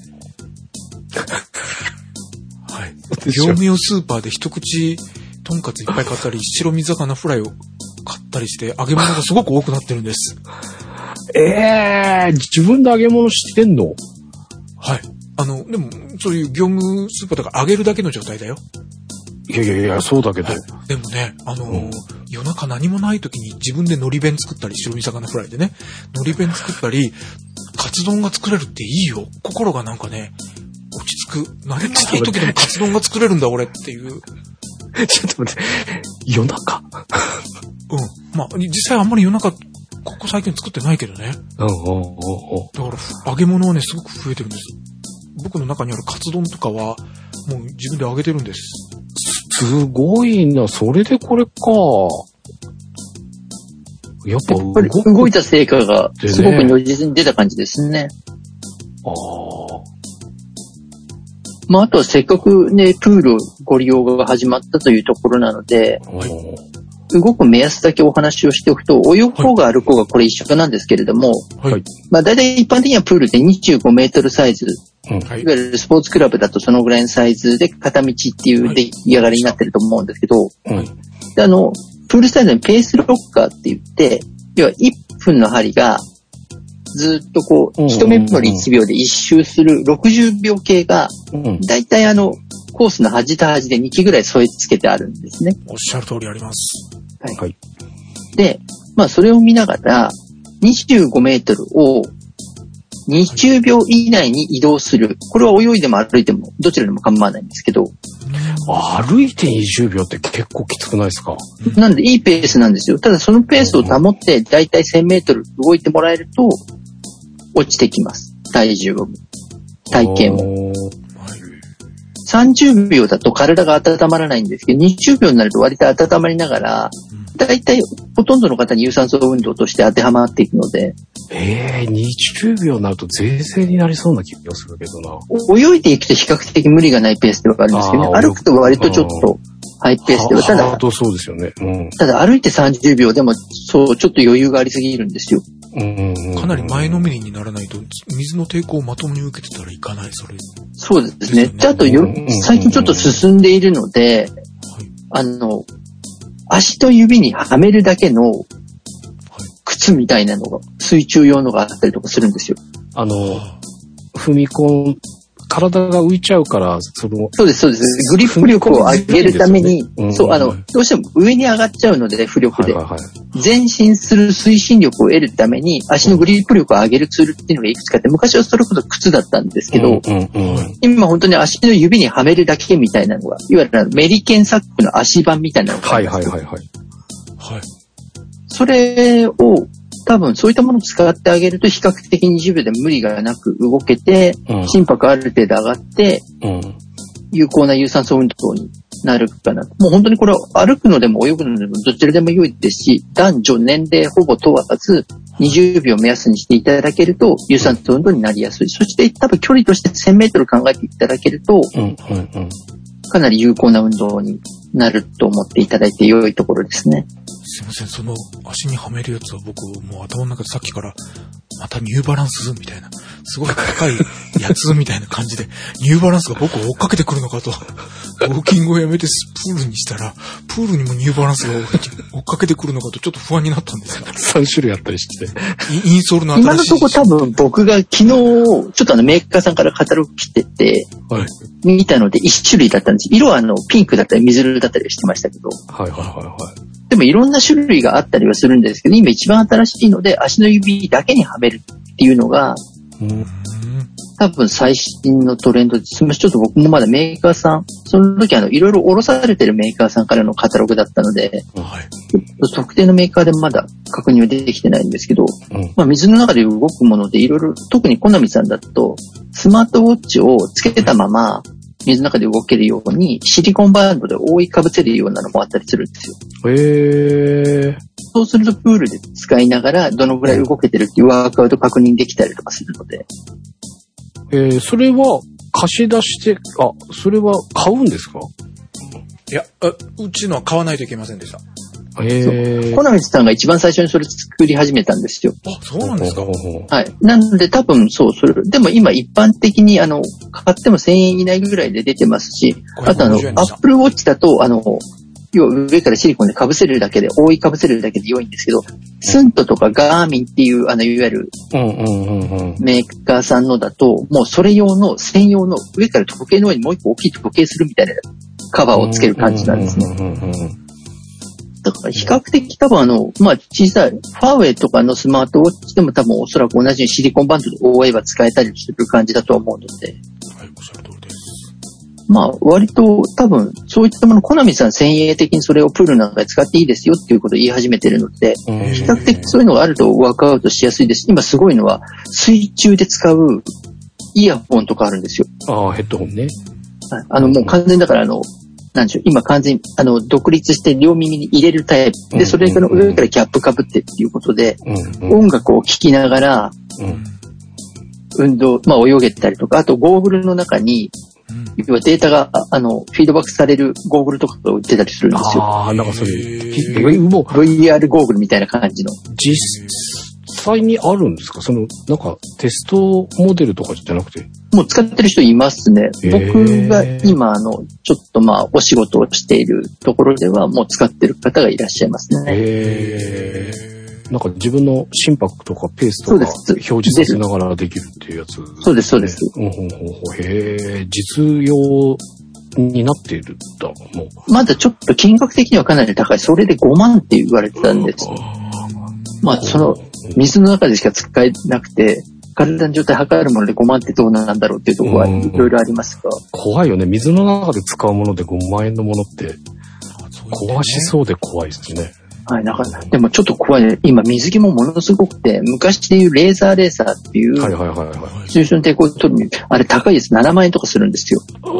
はい。業務用スーパーで一口とんかついっぱい買ったり、白身魚フライを買ったりして、揚げ物がすごく多くなってるんです。 自分で揚げ物してんの？ はい。でも、そういう業務スーパーだから揚げるだけの状態だよ。 いや、そうだけど。はい、 でもね、夜中何もない時に自分で海苔弁作ったり、白身魚フライでね、海苔弁作ったり、カツ丼が作れるっていいよ。心がなんかね、落ち着く。何もない時でもカツ丼が作れるんだ、俺っていう。 ちょっと待って、夜中まあ、実際あんまり夜中、ここ最近作ってないけどね。だから、揚げ物はね、すごく増えてるんです。僕の中にあるカツ丼とかは、もう自分で揚げてるんです。 すごいな、それでこれか。やっぱり動いた成果がすごく如実に出た感じですね。まあ、あとはせっかくね、プールをご利用が始まったというところなので、動く目安だけお話をしておくと、泳ぐ方が歩こうがこれ一緒なんですけれども、まあ、大体一般的にはプールで25メートルサイズ、いわゆるスポーツクラブだとそのぐらいのサイズで片道っていう出来上がりになってると思うんですけど、でプールサイズにペースロッカーって言って、要は1分の針がずっとこう、一メモリ1秒で一周する60秒計が、だいたいコースの端と端で2機ぐらい添え付けてあるんですね。 おっしゃる通りあります。 はい。で、まあそれを見ながら、25メートルを20秒以内に移動する。これは泳いでも歩いても、どちらでも構わないんですけど。 歩いて20秒って結構きつくないですか？ なのでいいペースなんですよ。ただそのペースを保って、だいたい1000メートル動いてもらえると、落ちてきます。体重も。体型も。30秒だと体が温まらないんですけど、20秒になると割と温まりながら、だいたいほとんどの方に有酸素運動として当てはまっていくので。 20秒になると税制になりそうな気がするけどな。 泳いでいくと比較的無理がないペースではあるんですけどね。歩くと割とちょっとハイペースでは。ただ、 そうですよね。 ただ歩いて30秒でも、そう、ちょっと余裕がありすぎるんですよ。 かなり前のめりにならないと、水の抵抗をまともに受けてたらいかない、それ。 そうですね。で、あと最近ちょっと進んでいるので、足と指にはめるだけの靴みたいなのが、水中用のがあったりとかするんですよ。 踏み込ん、体が浮いちゃうから、 そうです、そうです。グリップ力を上げるために、そう、どうしても上に上がっちゃうので、浮力で。前進する推進力を得るために、足のグリップ力を上げるツールっていうのがいくつかあって、昔はそれこそ靴だったんですけど、今本当に足の指にはめるだけみたいなのが、いわゆるメリケンサックの足版みたいなのがあります。それを、多分そういったものを使ってあげると比較的20秒で無理がなく動けて、心拍ある程度上がって、有効な有酸素運動になるかな。もう本当にこれは歩くのでも泳ぐのでもどちらでも良いですし、男女年齢ほぼ問わず20秒目安にしていただけると有酸素運動になりやすい。そして多分距離として1000メートル考えていただけると、かなり有効な運動になると思っていただいて良いところですね。 すいません、その足にはめるやつは僕もう頭の中でさっきからまたニューバランスみたいな、すごい高いやつみたいな感じで、ニューバランスが僕を追っかけてくるのかとウォーキングをやめてプールにしたら、プールにもニューバランスが追っかけてくるのかとちょっと不安になったんですが。 3種類あったりして。 インソールの新しい。 今のとこ多分僕が昨日、ちょっとメーカーさんからカタログ来てて、はい、見たので1種類だったんです。色はピンクだったり水色だったりしてましたけど。 はいはいはいはい。 でもいろんな種類があったりはするんですけど、今一番新しいので足の指だけにはめるっていうのが、多分最新のトレンドです。ちょっと僕もまだメーカーさん、その時いろいろ卸されてるメーカーさんからのカタログだったので、はい、特定のメーカーでまだ確認はできてないんですけど、水の中で動くものでいろいろ、特にコナミさんだと、スマートウォッチをつけたまま、水の中で動けるようにシリコンバンドで覆いかぶせるようなのもあったりするんですよ。そうするとプールで使いながらどのぐらい動けてるっていうワークアウト確認できたりとかするので。 それは貸し出して、それは買うんですか？ いや、うちのは買わないといけませんでした。 コナミさんが一番最初にそれ作り始めたんですよ。 あ、そうなんですか。 はい。なので多分でも今一般的に買っても1000円以内ぐらいで出てますし、あとApple Watch だと要は上からシリコンで被せるだけで、覆い被せるだけで良いんですけど、スントとかガーミンっていういわゆるメーカーさんのだと、もうそれ用の専用の上から時計の上にもう一個大きい時計するみたいなカバーをつける感じなんですね。だから比較的多分小さい、ファーウェイとかのスマートウォッチでも多分おそらく同じようにシリコンバンドで覆えば使えたりする感じだと思うので。はい、おっしゃる通りです。割と多分そういったもの、コナミさん先鋭的にそれをプールなんかで使っていいですよっていうことを言い始めてるので、比較的そういうのがあるとワークアウトしやすいです。今すごいのは水中で使うイヤホンとかあるんですよ。 ヘッドホンね。 はい、もう完全にだからなんでしょう、今完全に独立して両耳に入れるタイプで、それから上からキャップ被ってっていうことで、音楽を聴きながら、運動、泳げたりとか、あとゴーグルの中に、要はデータが、フィードバックされるゴーグルとかが売ってたりするんですよ。 なんかそれ、 VR ゴーグルみたいな感じの。 実際にあるんですか？なんかテストモデルとかじゃなくて。 もう使ってる人いますね。僕が今ちょっとお仕事をしているところではもう使ってる方がいらっしゃいますね。 なんか自分の心拍とかペースとか表示させながらできるっていうやつ、ね。 そうです、そうです。 実用になっているんだ、もう。 まだちょっと金額的にはかなり高い。それで5万って言われてたんです。水の中でしか使えなくて、体の状態測るもので5万ってどうなんだろうっていうところはいろいろありますが。 怖いよね。水の中で使うもので5万円のものって壊しそうで怖いですね。 はい、でもちょっと怖いね。今水着もものすごくて、昔でいうレーザーレーサーっていう、水中の抵抗を取るに、あれ高いです。7万円とかするんですよ。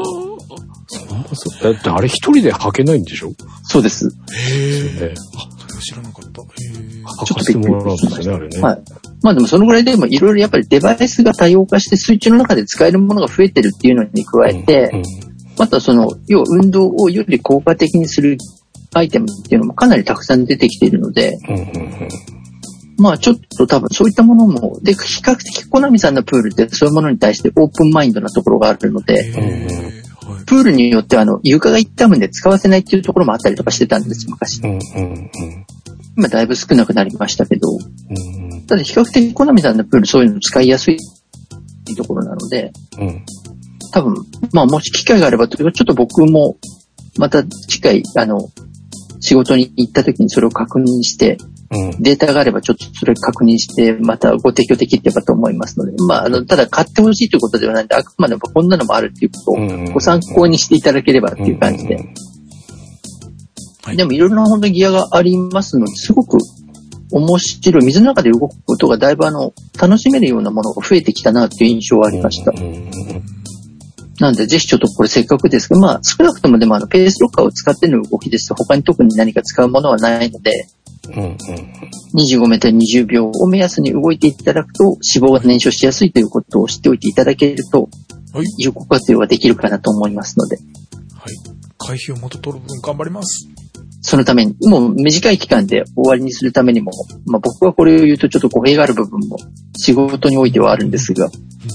だってあれ一人で履けないんでしょ？ そうです。 それは知らなかった。 履かせてもらうんですよね、あれね。 はい。でもそのぐらいでもいろいろやっぱりデバイスが多様化して水中の中で使えるものが増えてるっていうのに加えて、また要は運動をより効果的にするアイテムっていうのもかなりたくさん出てきているので、ちょっと多分そういったものも、で、比較的コナミさんのプールってそういうものに対してオープンマインドなところがあるので、プールによっては床が傷むんで使わせないっていうところもあったりとかしてたんです、昔。今だいぶ少なくなりましたけど、ただ比較的コナミさんのプールそういうの使いやすいところなので、多分、もし機会があれば、ちょっと僕もまた次回、仕事に行った時にそれを確認して、データがあればちょっとそれ確認して、またご提供できればと思いますので、ただ買ってほしいということではないので、あくまでもこんなのもあるっていうことをご参考にしていただければっていう感じで。でもいろいろな本当にギアがありますので、すごく面白い。水の中で動くことがだいぶ楽しめるようなものが増えてきたなっていう印象はありました。なんで、ぜひちょっとこれせっかくですけど、少なくともでもペースロッカーを使っての動きですと、他に特に何か使うものはないので、25メートル20秒を目安に動いていただくと、脂肪が燃焼しやすいということを知っておいていただけると、有効活用ができるかなと思いますので。 はい。会費を元取る分頑張ります。 そのために、もう短い期間で終わりにするためにも、僕はこれを言うとちょっと語弊がある部分も仕事においてはあるんですが、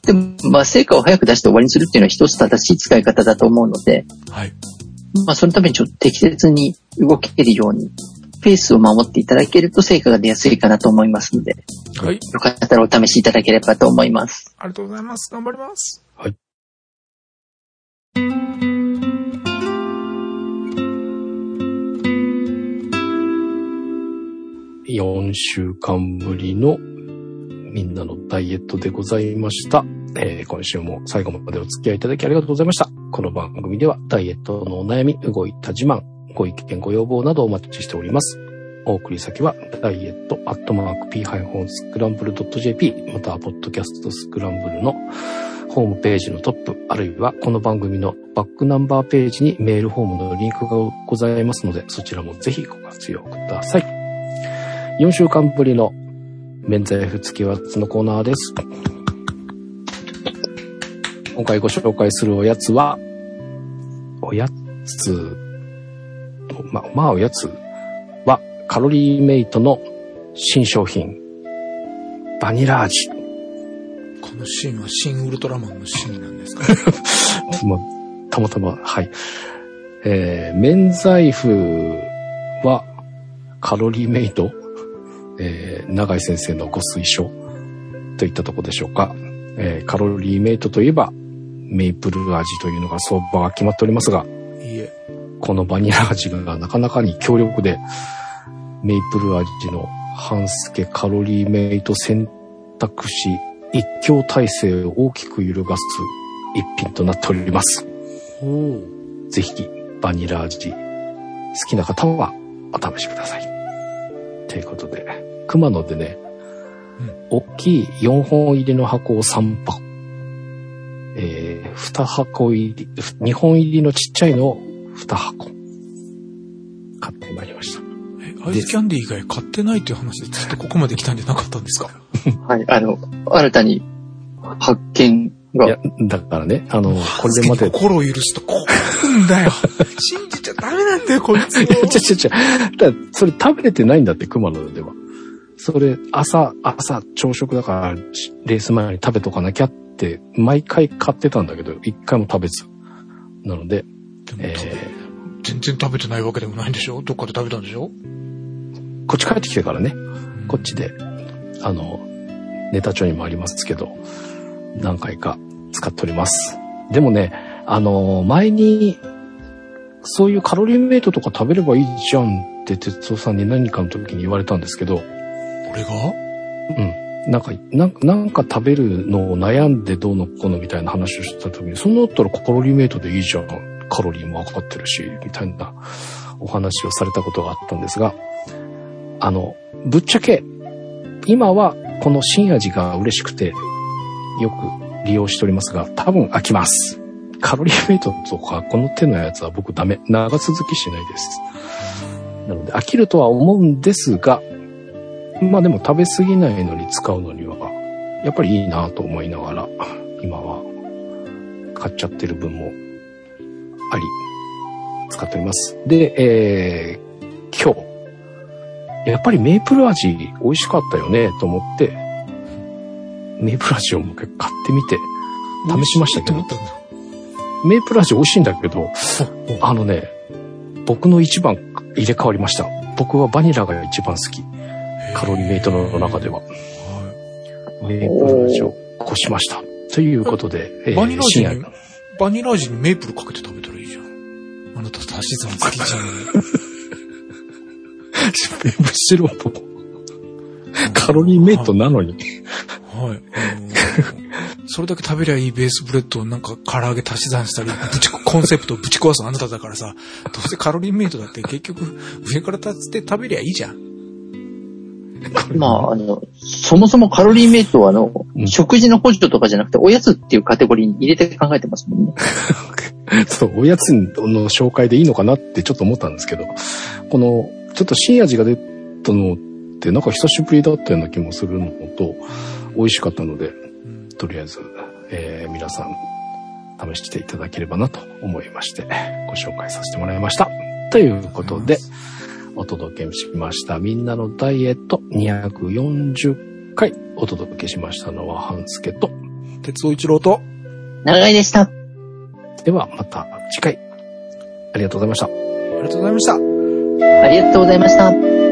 でも、成果を早く出して終わりにするっていうのは一つ正しい使い方だと思うので、 はい。 そのためにちょっと適切に動けるように、ペースを守っていただけると成果が出やすいかなと思いますので、 はい。 よかったらお試しいただければと思います。 ありがとうございます。頑張ります。 はい。4週間ぶりのみんなのダイエットでございました。今週も最後までお付き合いいただきありがとうございました。この番組ではダイエットのお悩み、動いた自慢、ご意見ご要望などお待ちしております。お送り先はダイエット@p-scramble.jp またはポッドキャストスクランブルのホームページのトップあるいはこの番組のバックナンバーページにメールフォームのリンクがございますのでそちらもぜひご活用ください。4週間ぶりの免罪符付きおやつのコーナーです。今回ご紹介するおやつはおやつおやつはカロリーメイトの新商品バニラ味。 このシーンは新ウルトラマンのシーンなんですか？ たまたまはい。免罪符はカロリーメイト、永井先生のご推奨といったところでしょうか。カロリーメイトといえばメイプル味というのが相場が決まっておりますが、 いいえ、 このバニラ味がなかなかに強力で、メイプル味の半助カロリーメイト選択肢一強体制を大きく揺るがす一品となっております。ぜひバニラ味好きな方はお試しください。ということで、熊野でね、大きい4本入りの箱を3箱、2箱入り、2本入りのちっちゃいのを2箱買ってまいりました。 アイスキャンディー以外買ってないっていう話でずっとここまで来たんじゃなかったんですか？ はい、新たに発見が。 いや、だからね、これまで。 心を許すとこうなんだよ。信じちゃダメなんだよ、こいつ。 だそれ食べれてないんだって、熊野では。それ、朝、朝食だから、レース前に食べとかなきゃって、毎回買ってたんだけど、一回も食べず。なので、 全然食べてないわけでもないんでしょ？どっかで食べたんでしょ？ こっち帰ってきてからね、こっちで、ネタ帳にもありますけど、何回か使っております。でもね、前に、そういうカロリーメイトとか食べればいいじゃんって哲夫さんに何かの時に言われたんですけど。 俺が？ うん。なんか食べるのを悩んでどうのこうのみたいな話をしてた時に、そんなだったらカロリーメイトでいいじゃん。カロリーも分かってるし、みたいなお話をされたことがあったんですが、ぶっちゃけ、今はこの新味が嬉しくて、よく利用しておりますが、多分飽きます。カロリーメイトとかこの手のやつは僕ダメ。長続きしないです。なので飽きるとは思うんですが、まあでも食べ過ぎないのに使うのには、やっぱりいいなと思いながら、今は買っちゃってる分もあり、使っております。で、今日、やっぱりメープル味美味しかったよねと思って、メープル味をもう一回買ってみて、試しましたけど、メープル味美味しいんだけど、僕の一番入れ替わりました。僕はバニラが一番好き。カロリーメイトの中では。メープル味をこしました。ということで、 バニラ味にメープルかけて食べたらいいじゃん。あなた足し算好きじゃん。 むしろカロリーメイトなのに。 はい。それだけ食べりゃいいベースブレッドをなんか唐揚げ足し算したり、コンセプトをぶち壊すあなただからさ、どうせカロリーメイトだって結局上から立って食べりゃいいじゃん。 まあ、そもそもカロリーメイトは食事の補助とかじゃなくておやつっていうカテゴリーに入れて考えてますもんね。 そう、おやつの紹介でいいのかなってちょっと思ったんですけど、この、ちょっと新味が出たのってなんか久しぶりだったような気もするのと、美味しかったので、とりあえず、皆さん試していただければなと思いまして、ご紹介させてもらいました。ということで、お届けしました。みんなのダイエット240回お届けしましたのは半助と、 鉄尾一郎と、 長井でした。 ではまた次回。ありがとうございました。 ありがとうございました。 ありがとうございました。